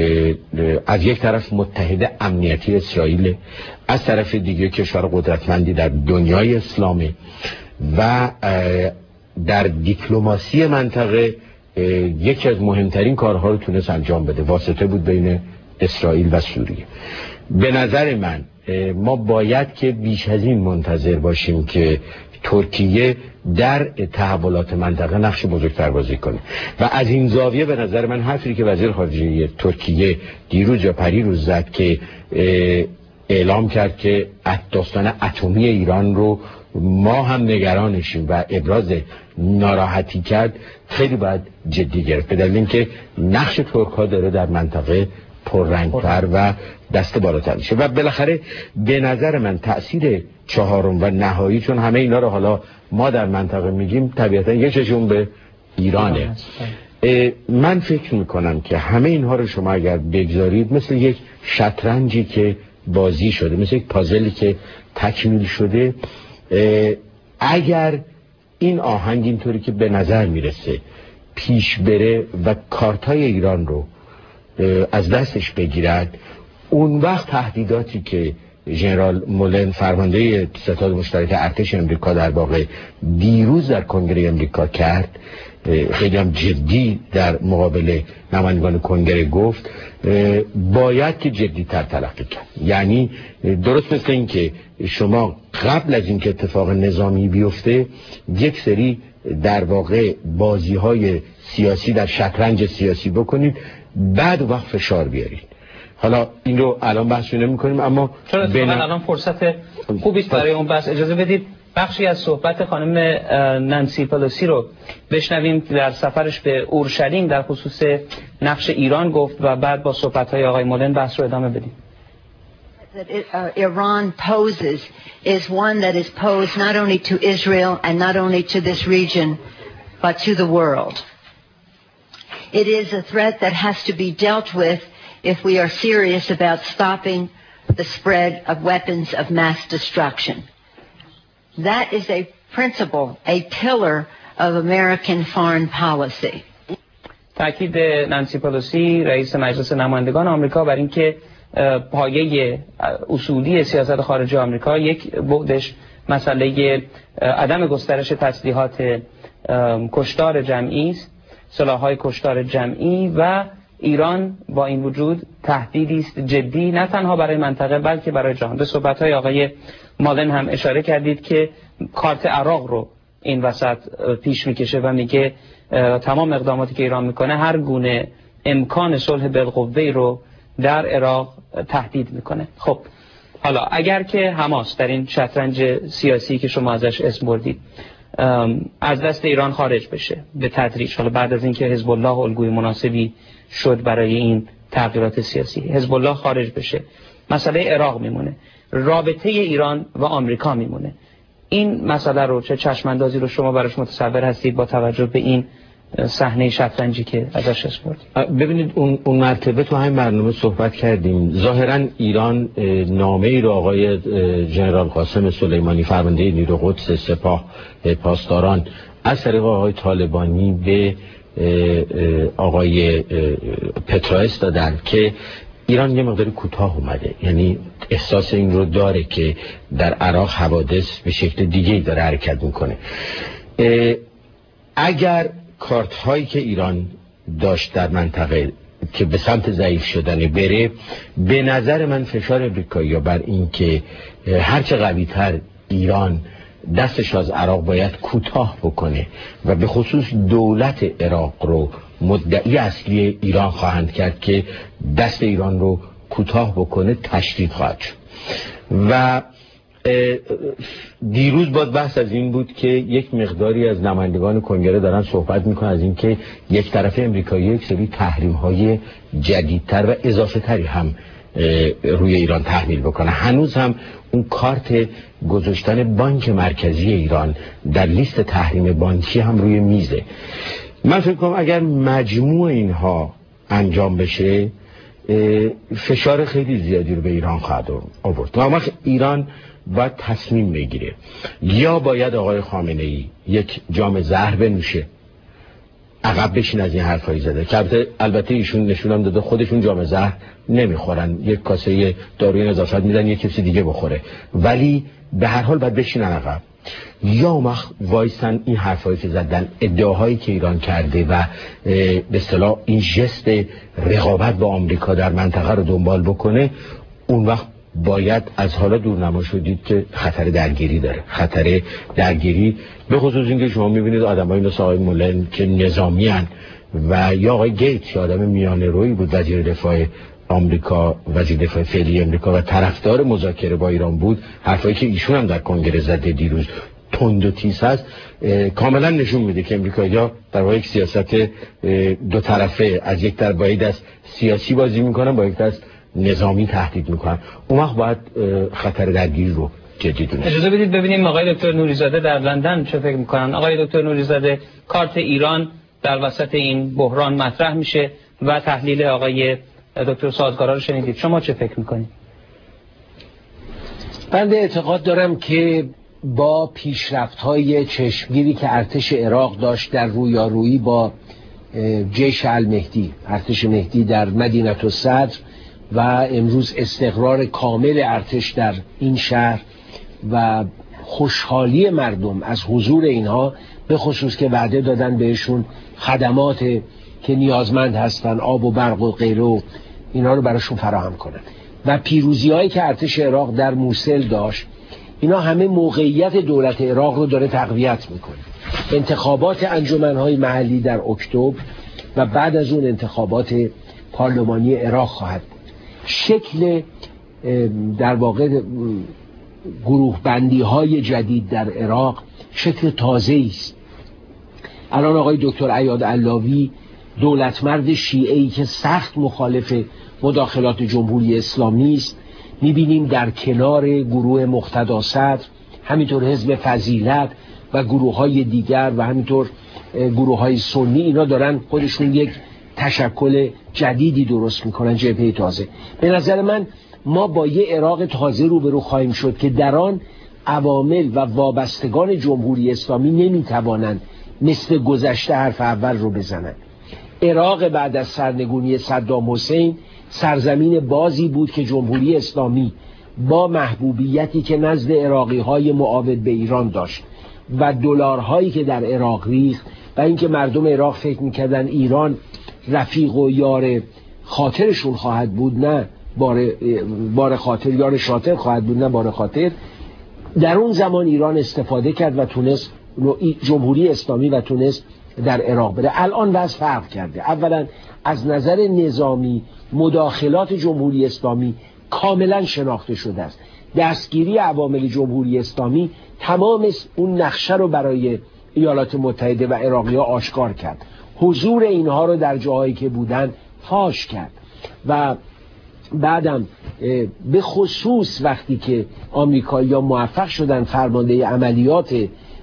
Speaker 2: از یک طرف متحد امنیتی اسرائیل، از طرف دیگه کشور قدرتمندی در دنیای اسلامی و در دیپلماسی منطقه یکی از مهمترین کارها رو تونست انجام بده، واسطه بود بین اسرائیل و سوریه. به نظر من ما باید که بیش از این منتظر باشیم که ترکیه در تحولات منطقه نقش بزرگتر بازی کنه و از این زاویه به نظر من حرفی که وزیر خارجه ترکیه دیروز یا پریروز زد که اعلام کرد که داستان اتمی ایران رو ما هم نگرانشیم و ابراز ناراحتی کرد، خیلی باید جدی گرفت به دلیل اینکه نقش ترک‌ها داره در منطقه پررنگتر و دست بالاتر میشه و بالاخره به نظر من تأثیر چهارم و نهایی، چون همه اینا رو حالا ما در منطقه میگیم طبیعتا یه چشون به ایرانه. من فکر میکنم که همه اینها رو شما اگر بگذارید مثل یک شطرنجی که بازی شده، مثل یک پازلی که تکمیل شده، اگر این آهنگ اینطوری که به نظر میرسه پیش بره و کارتای ایران رو از دستش بگیرد، اون وقت تهدیداتی که ژنرال مولن فرمانده ستاد مشترک ارتش امریکا در واقع دیروز در کنگره امریکا کرد، خیلی هم جدی در مقابل نمایندگان کنگره گفت، باید که جدی تر تلقی کرد. یعنی درست مثل این که شما قبل از این که اتفاق نظامی بیفته یک سری در واقع بازی های سیاسی در شطرنج سیاسی بکنید، بعد وقت فشار بیارید. حالا این رو الان بحث نمی کنیم، اما
Speaker 1: بین... الان فرصت خوبی است برای اون بحث. اجازه بدید بخشی از صحبت خانم نانسی پلوسی رو بشنویم در سفرش به اورشلیم در خصوص نقش ایران گفت و بعد با صحبت‌های آقای مولن بحث رو ادامه بدیم.
Speaker 12: That it, uh, Iran poses is one that is posed not only to Israel and not only to this region but to the world. It is a threat that has to be dealt with if we are serious about stopping the spread of weapons of mass destruction. That is a principle, a pillar of American foreign policy.
Speaker 1: تأکید نانسی پلوسی رئیس مجلس نمایندگان آمریکا بر اینکه پایه اصولی سیاست خارجی آمریکا یک بعدش مسئله عدم گسترش تسلیحات کشتار جمعی است، سلاح‌های کشتار جمعی، و ایران با این وجود تهدیدی است جدی نه تنها برای منطقه بلکه برای جهان. به صحبت‌های آقای مالن هم اشاره کردید که کارت عراق رو این وسط پیش میکشه و میگه تمام اقداماتی که ایران میکنه هر گونه امکان صلح بالقوه رو در عراق تهدید میکنه. خب حالا اگر که حماس در این شطرنج سیاسی که شما ازش اسم بردید از دست ایران خارج بشه به تدریج، حالا بعد از اینکه حزب الله الگوی مناسبی شد برای این تغییرات سیاسی، حزب الله خارج بشه، مسئله عراق میمونه، رابطه ایران و آمریکا میمونه. این مسئله رو چه چشماندازی رو شما براش متصور هستید با توجه به این صحنه شطرنجی که ازش اسم بردید؟
Speaker 2: ببینید اون اون مرتبه تو همین برنامه صحبت کردیم. ظاهرا ایران نامه ای رو آقای ژنرال قاسم سلیمانی فرمانده نیروی قدس سپاه پاسداران از طریق آقای طالبانی به آقای پتراس دادن که ایران یه مقداری کوتاه اومده، یعنی احساس این رو داره که در عراق حوادث به شکل دیگه‌ای داره حرکت میکنه. اگر کارت هایی که ایران داشت در منطقه که به سمت ضعیف شدن بره، به نظر من فشار امریکایی بر این که هرچه قوی تر ایران دستش از عراق باید کوتاه بکنه و به خصوص دولت عراق رو مدعی اصلی ایران خواهند کرد که دست ایران رو کوتاه بکنه، تشدید خواهد شد. و دیروز باید بحث از این بود که یک مقداری از نمایندگان کنگره دارن صحبت میکنن از این که یک طرف امریکایی یک سری تحریم های جدیدتر و اضافه تری هم روی ایران تحمیل بکنه. هنوز هم اون کارت گذاشتن بانک مرکزی ایران در لیست تحریم بانکی هم روی میزه. من فکر کنم اگر مجموع اینها انجام بشه فشار خیلی زیادی رو به ایران خواهد آورد. و وقت ایران باید تصمیم بگیره، یا باید آقای خامنه ای یک جام زهر بنوشه عقب بشین از این حرفایی زده که البته ایشون نشونم داده خودشون جام زهر نمیخورن، یک کاسه داروی نظافت میدن یک کسی دیگه بخوره، ولی به هر حال باید بشینن عقب، یا مخ وایسن این حرفایی که زدن ادعاهایی که ایران کرده و به اصطلاح این ژست رقابت با آمریکا در منطقه رو دنبال بکنه. اون وقت باید از حالا دورنما شدید که خطر درگیری داره، خطر درگیری به خصوص اینکه شما میبینید آدمایی مثل آقای مولن که نظامی هن و یا آقای گیت که آدم میانه روی بود وزیر دفاع آمریکا، وزیر دفاع فعلی آمریکا و طرفدار مذاکره با ایران بود، حرفایی که ایشون هم در کنگره زده دیروز تند و تیز هست، کاملا نشون میده که امریکایی‌ها در واقع یک سیاست دو طرفه، از یک طرف با یک دست سیاسی بازی میکنن، با یک دست نظامی تهدید میکنن. اون وقت باید خطر درگیری رو جدی دونست.
Speaker 1: اجازه بدید ببینیم آقای دکتر نوری‌زاده در لندن چه فکر میکنن. آقای دکتر نوری‌زاده، کارت ایران در وسط این بحران مطرح میشه و تحلیل آقای دکتر سازگارا رو شنیدید، شما چه فکر میکنید؟
Speaker 3: بنده اعتقاد دارم که با پیشرفت‌های چشمگیری که ارتش عراق داشت در رویارویی با جیش المهدی، ارتش مهدی در مدینه الصدر و امروز استقرار کامل ارتش در این شهر و خوشحالی مردم از حضور اینها، به خصوص که وعده دادن بهشون خدمات که نیازمند هستن، آب و برق و غیره و اینا رو براشون فراهم کنن، و پیروزی هایی که ارتش عراق در موصل داشت، اینا همه موقعیت دولت عراق رو داره تقویت میکنه. انتخابات انجمنهای محلی در اکتبر و بعد از اون انتخابات پارلمانی عراق خواهد بود. شکل در واقع گروه بندی های جدید در عراق شکل تازه است. الان آقای دکتر عیاد علاوی، دولتمرد شیعه‌ای که سخت مخالف مداخلات جمهوری اسلامی است، میبینیم در کنار گروه مقتدا صدر، همینطور حزب فضیلت و گروه های دیگر و همینطور گروه های سنی، اینا دارن خودشون یک تشکل جدیدی درست میکنن، جبهه تازه. به نظر من ما با یه عراق تازه روبرو خواهیم شد که در آن عوامل و وابستگان جمهوری اسلامی نمیتوانند مثل گذشته حرف اول رو بزنن. عراق بعد از سرنگونی صدام حسین سرزمین بازی بود که جمهوری اسلامی با محبوبیتی که نزد عراقی های معاود به ایران داشت و دلارهایی که در عراق ریخت و اینکه مردم عراق فکر میکردن ایران رفیق و یار خاطرشون خواهد بود، نه بار, بار خاطر، یار شاطر خواهد بود نه بار خاطر، در اون زمان ایران استفاده کرد و تونست، جمهوری اسلامی و تونست در عراق بره. الان وضع فرق کرده. اولا از نظر نظامی مداخلات جمهوری اسلامی کاملا شناخته شده است. دستگیری عوامل جمهوری اسلامی تمام اون نقشه رو برای ایالات متحده و عراقی‌ها آشکار کرد. حضور اینها رو در جاهایی که بودن فاش کرد و بعدم به خصوص وقتی که آمریکایی‌ها موفق شدن فرمانده عملیات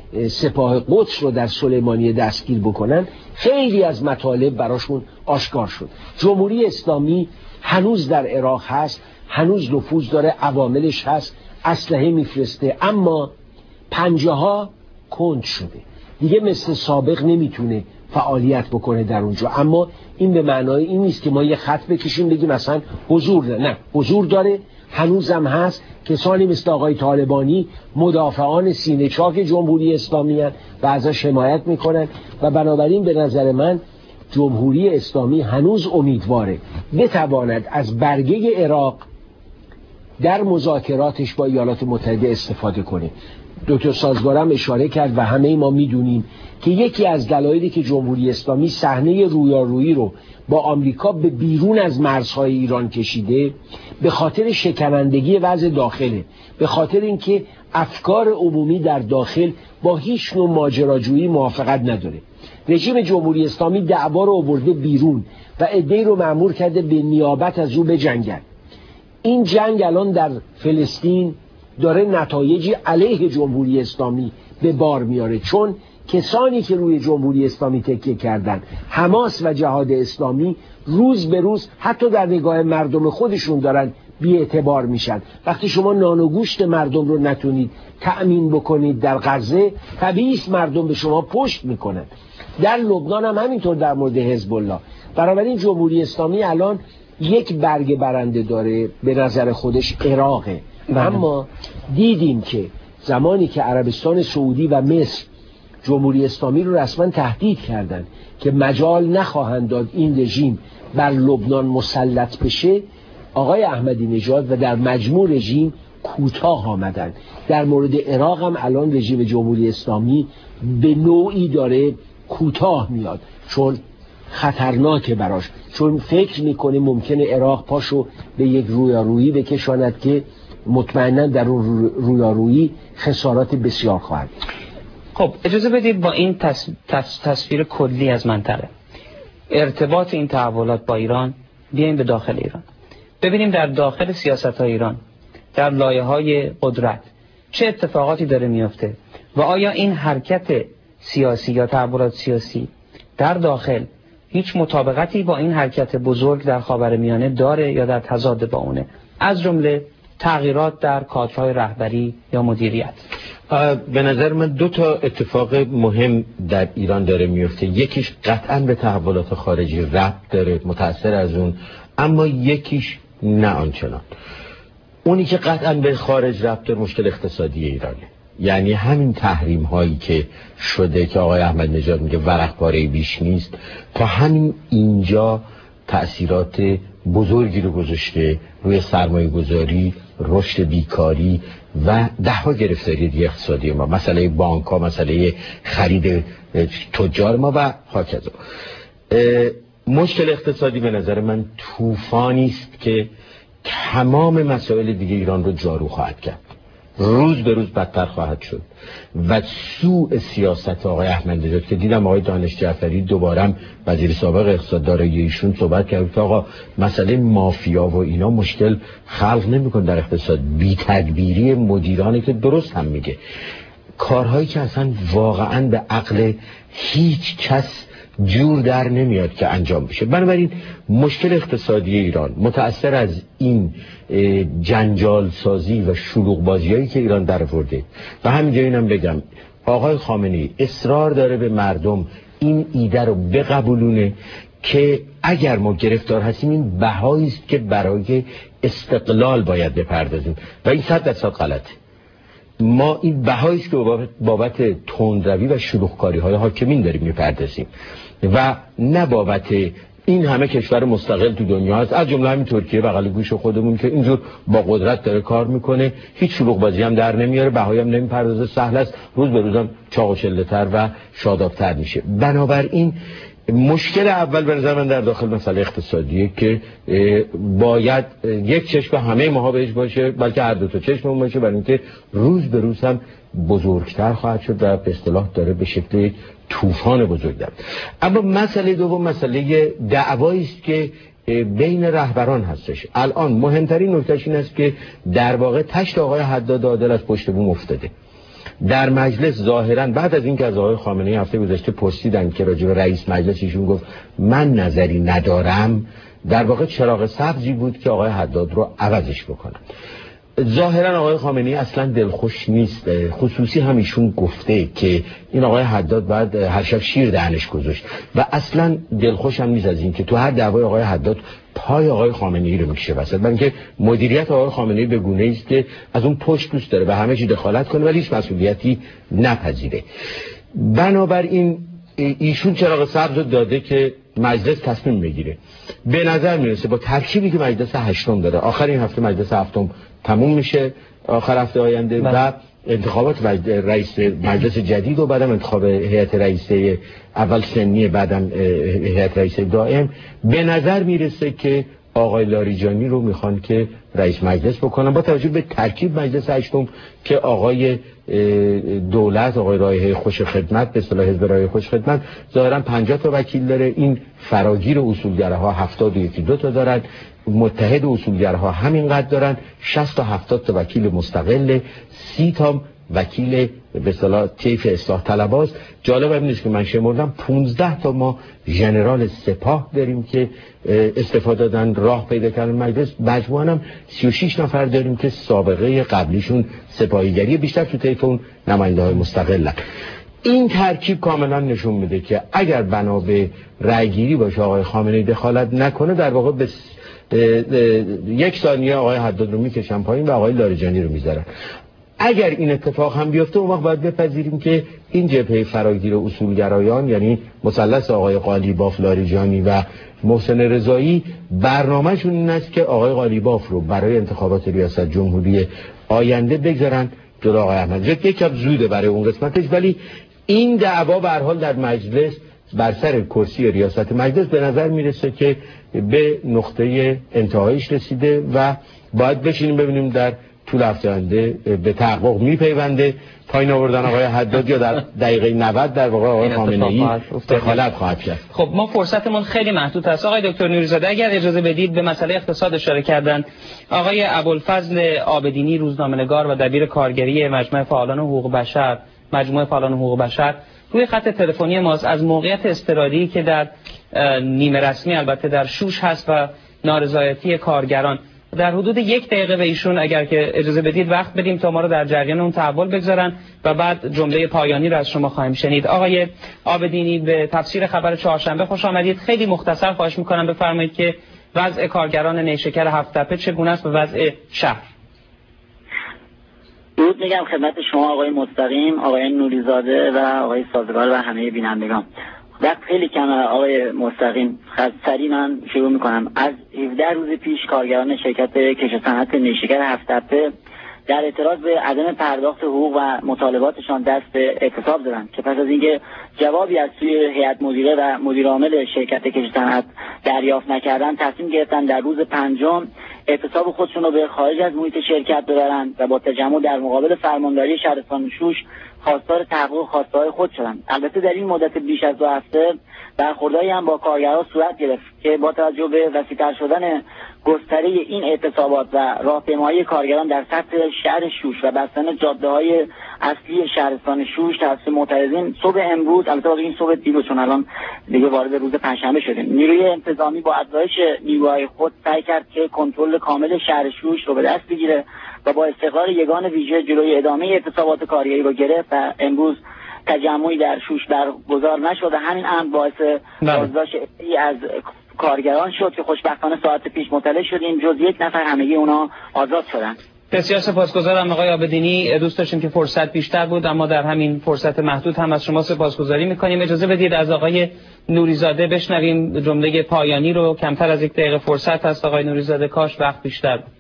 Speaker 3: سپاه قدس رو در سلیمانیه دستگیر بکنن، خیلی از مطالب براشون آشکار شد. جمهوری اسلامی هنوز در عراق هست، هنوز نفوذ داره، عواملش هست، اسلحه میفرسته، اما پنجه ها کند شده دیگه، مثل سابق نمیتونه فعالیت بکنه در اونجا. اما این به معنای این نیست که ما یه خط بکشیم بگیم مثلا حضور داره، نه، حضور داره، هنوزم هست. کسانی مثل آقای طالبانی مدافعان سینه چاک جمهوری اسلامی هستند و ازش حمایت میکنن و بنابراین به نظر من جمهوری اسلامی هنوز امیدواره بتواند از برگه عراق در مذاکراتش با ایالات متحده استفاده کنه. دکتر سازگارم اشاره کرد و همه ما میدونیم که یکی از دلایلی که جمهوری اسلامی صحنه رویارویی رو با آمریکا به بیرون از مرزهای ایران کشیده به خاطر شکنندگی وضع داخله، به خاطر اینکه افکار عمومی در داخل با هیچ نوع ماجراجویی موافقت نداره. رژیم جمهوری اسلامی دعوا رو آورده بیرون و عده‌ای رو مأمور کرده به نیابت از او بجنگن. این جنگ الان در فلسطین داره نتایجی علیه جمهوری اسلامی به بار میاره، چون کسانی که روی جمهوری اسلامی تکیه کردن، حماس و جهاد اسلامی، روز به روز حتی در نگاه مردم خودشون دارن بی اعتبار میشن. وقتی شما نان و گوشت مردم رو نتونید تأمین بکنید در غزه، طبیعی است مردم به شما پشت میکنن. در لبنان هم همینطور در مورد حزب الله. بنابراین جمهوری اسلامی الان یک برگ برنده داره به نظر خودش، عراقه. اما دیدیم که زمانی که عربستان سعودی و مصر جمهوری اسلامی رو رسما تهدید کردن که مجال نخواهند داد این رژیم بر لبنان مسلط بشه، آقای احمدی نژاد و در مجموع رژیم کوتاه آمدن. در مورد عراق هم الان رژیم جمهوری اسلامی به نوعی داره کوتاه میاد، چون خطرناکه براش، چون فکر میکنه ممکنه عراق پاشو به یک رویارویی بکشاند که مطمئنا در اون رویارویی خسارات بسیار خواهد.
Speaker 1: خب اجازه بدید با این تص... تص... تصویر کلی از منطقه، ارتباط این تحولات با ایران، بیاییم به داخل ایران، ببینیم در داخل سیاست‌های ایران، در لایه‌های قدرت چه اتفاقاتی داره میفته و آیا این حرکت سیاسی یا تحولات سیاسی در داخل هیچ مطابقتی با این حرکت بزرگ در خاورمیانه داره یا در تضاد با اونه، از جمله تغییرات در کادرهای رهبری یا مدیریت.
Speaker 2: به نظر من دو تا اتفاق مهم در ایران داره میفته. یکیش قطعا به تحولات خارجی ربط داره، متأثر از اون، اما یکیش نه آنچنان. اونی که قطعا به خارج ربط داره مشکل اقتصادی ایرانه. یعنی همین تحریم هایی که شده که آقای احمد نژاد میگه ورق پاره بیش نیست، تا همین اینجا تأثیرات بزرگی رو گذاشته روی سرمایه گذاری، رشد بیکاری و ده ها گرفتاری دیگه اقتصادی ما، مسئله بانک ها، مسئله خرید تجار ما و هاکذا. مشکل اقتصادی به نظر من طوفانی است که تمام مسائل دیگه ایران رو جارو خواهد کرد، روز به روز بدتر خواهد شد و سوء سیاست آقای احمد نژاد که دیدم آقای دانش جعفری دوباره وزیر سابق اقتصاد دارایی ایشون صحبت کرد که آقا مسئله مافیا و اینا مشکل خلق نمی‌کنه در اقتصاد، بی تدبیری مدیرانی که درست هم میگه، کارهایی که اصلا واقعا به عقل هیچ کس جور در نمیاد که انجام بشه. بنابراین مشکل اقتصادی ایران متأثر از این جنجال سازی و شلوغ بازی هایی که ایران در آورده. و همینجا اینم بگم آقای خامنه‌ای اصرار داره به مردم این ایده رو بقبولونه که اگر ما گرفتار هستیم این بهایی است که برای استقلال باید بپردازیم و این صد درصد غلطه. ما این بهایی است که بابت, بابت تندروی و شلوغکاری های حاکمین داریم میپردازیم و نه بابت این همه کشور مستقل تو دنیا هست، از جمله همین ترکیه بغل گوش خودمون که اینجور با قدرت داره کار میکنه، هیچ شلوغ بازی هم در نمیاره، بهایی هم نمیپردازه، سهل است، روز به روزم چاق و چله‌تر و شادابتر میشه. بنابراین مشکل اول به نظر من در داخل مسئله اقتصادیه که باید یک چشم همه ماها بهش باشه، بلکه هر دو تا چشممون باشه، برای اینکه روز به روز هم بزرگتر خواهد شد و به اصطلاح داره به شکل یک طوفان بزرگ داره. اما مسئله دوم مسئله دعوایی است که بین رهبران هستش. الان مهمترین نکتهش این است که در واقع تشت آقای حداد عادل از پشت بوم افتاده. در مجلس ظاهرا بعد از اینکه از آقای خامنه‌ای هفته گذشته پرسیدن که راجع به رئیس مجلس ایشون گفت من نظری ندارم، در واقع چراغ سبزی بود که آقای حداد رو عوضش بکنن. ظاهرا آقای خامنه‌ای اصلا دلخوش نیست، خصوصی هم ایشون گفته که این آقای حداد بعد هر شب شیر دهنش گذاشت و اصلا دلخوش هم نیست از این که تو هر دعوای آقای حداد پای آقای خامنه‌ای رو میکشه وسط، برای اینکه مدیریت آقای خامنه‌ای به گونه‌ای است که از اون پشت دوست داره و همه چی دخالت کنه ولی هیچ مسئولیتی نپذیره. بنابراین ایشون چراغ سبز داده که مجلس تصمیم بگیره. به نظر میرسه با ترکیبی که مجلس هشتم داره، آخر این هفته مجلس هفتم تموم میشه، آخر هفته آینده بله. و انتخابات رئیس مجلس جدید و بعدم انتخاب هیئت رئیسه اول سنی بعدم هیئت رئیسه دائم، به نظر میرسه که آقای لاریجانی رو میخوان که رئیس مجلس بکنن با توجه به ترکیب مجلس هشتم که آقای دولت، آقای رایحه خوش خدمت، به اصطلاح حزب رایحه خوش خدمت ظاهرا پنجاه تا وکیل داره، این فراگیر اصولگراها هفتاد و یک دو تا دارن، متحد اصولگراها همینقدر دارن، شصت تا هفتاد تا وکیل مستقل، سی تا وکیل به اصطلاح طیف اصلاح طلباست. جالب این است که من شمردم پانزده تا ما ژنرال سپاه داریم که استفاده دادن، راه پیدا کردن مجلس. مجموعاً هم سی و شش نفر داریم که سابقه قبلیشون سپاهیگری، بیشتر تو طیف اون نماینده‌های مستقلن. این ترکیب کاملا نشون میده که اگر بنا به رأیگیری باشه آقای خامنه‌ای دخالت نکنه، در واقع به یک ثانیه آقای حداد رو میکشن پایین و آقای لاریجانی رو میذارن. اگر این اتفاق هم بیفته اون وقت باید بپذیریم که این جبهه فراگیر اصولگرایان، یعنی مثلث آقای قالیباف، لاریجانی و محسن رضایی، برنامه‌شون این است که آقای قالیباف رو برای انتخابات ریاست جمهوری آینده بگذارن جلو آقای احمدی. یکم زوده برای اون قسمتش، ولی این دعوا به هر حال در مجلس بر سر کرسی ریاست مجلس به نظر میرسه که به نقطه انتهایش رسیده و باید بشینیم ببینیم در طول هفته آینده به تحقق میپیونده. پایین آوردن آقای حداد یا در دقیقه نود در واقع آقای خامنه‌ای دخالت خواهد کرد.
Speaker 1: خب ما فرصتمون خیلی محدود هست. آقای دکتر نوری‌زاده اگر اجازه بدید به مسئله اقتصاد اشاره کردن. آقای ابوالفضل عابدینی، روزنامه‌نگار و دبیر کارگری مجمع فعالان حقوق بشر، مجموعه فعالان حقوق بشر، روی خط تلفنی ماست از موقعیت اضطراری که در نیمه رسمی البته در شوش هست و نارضایتی کارگران. در حدود یک دقیقه به ایشون اگر که اجازه بدید وقت بدیم تا ما رو در جریان اون تحول بگذارن و بعد جمله پایانی رو از شما خواهیم شنید. آقای عابدینی، به تفسیر خبر چهارشنبه خوش آمدید. خیلی مختصر خواهش میکنم بفرمایید که وضع کارگران نیشکر هفت‌تپه چگونه است و وضع شهر.
Speaker 13: درود میگم خدمت شما آقای مستقیم، آقای نوری‌زاده و آقای سازگار و همه بینندگان. وقت خیلی کمه آقای مستقیم، سریع من شروع میکنم. از هفده روز پیش کارگران شرکت کشت صنعت نیشکر هفت‌تپه در اعتراض به عدم پرداخت حقوق و مطالباتشان دست به اعتصاب زدند که پس از اینکه جوابی از سوی هیئت مدیره و مدیر عامل شرکت کشت صنعت دریافت نکردن، تصمیم گرفتن در روز پنجم اعتصاب خودشون رو به خارج از محیط شرکت ببرند و با تجمع در مقابل فرمانداری شهرستان شوش خواستار تحقق خواسته‌های خود شدند. البته در این مدت بیش از دو هفته برخوردایی هم با کارگران صورت گرفت که با توجه به وسیع‌تر شدن گستره این اعتصابات و راهپیمایی کارگران در سطح شهر شوش و بستن جاده‌های اصلی شهرستان شوش توسط معترضین، صبح امروز، البته این صبح دیروز چون الان دیگه وارد روز پنجشنبه شدیم، نیروی انتظامی با افزایش نیروهای خود سعی کرد که کنترل کامل شهر شوش رو به دست بگیره و با استقرار یگان ویژه جلوی ادامه اعتصابات کارگری رو گرفت و امروز تجمعی در شوش برگزار نشد و همین امر باعث بازداشت عده‌ای از کارگران شد که خوشبختانه ساعت پیش مطلع شدیم جز یک نفر همگی اونا آزاد شدن.
Speaker 1: بسیار سپاسگزارم آقای عابدینی. دوست داشتیم که فرصت بیشتر بود اما در همین فرصت محدود هم از شما سپاسگزاری میکنیم. اجازه بدید از آقای نوری‌زاده بشنویم جمله پایانی رو. کمتر از یک دقیقه فرصت هست آقای نوری‌زاده، کاش وقت بیشتر بود.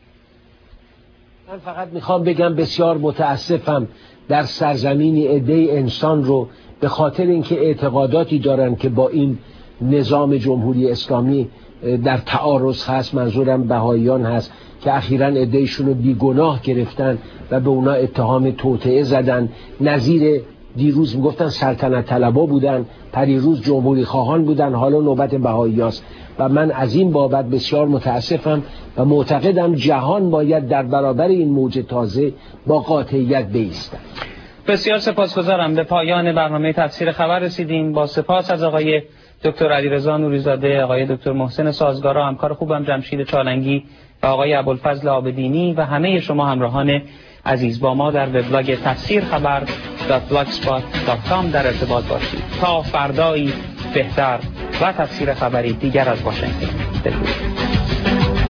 Speaker 3: من فقط میخوام بگم بسیار متاسفم در سرزمینی عده انسان رو به خاطر اینکه اعتقاداتی دارن که با این نظام جمهوری اسلامی در تعارض هست، منظورم بهاییان هست که اخیراً عده‌شون رو بیگناه گرفتن و به اونا اتهام توطئه زدن، نظیر دیروز میگفتن سلطنت طلبا بودن، پریروز جمهوری خواهان بودن، حالا نوبت بهاییاست و من از این بابت بسیار متاسفم و معتقدم جهان باید در برابر این موج تازه با قاطعیت بایستد.
Speaker 1: بسیار سپاسگزارم. به پایان برنامه تفسیر خبر رسیدیم. با سپاس از آقای دکتر علیرضا نوری‌زاده، آقای دکتر محسن سازگارا، همکار خوبم جمشید چالنگی و آقای ابوالفضل عابدینی و همه شما همراهان عزیز با ما در وبلاگ تفسیر خبر دات بلاگسپات دات کام در ارتباط باشید تا فردایی بهتر و تفسیر خبری دیگر از واشنگتن.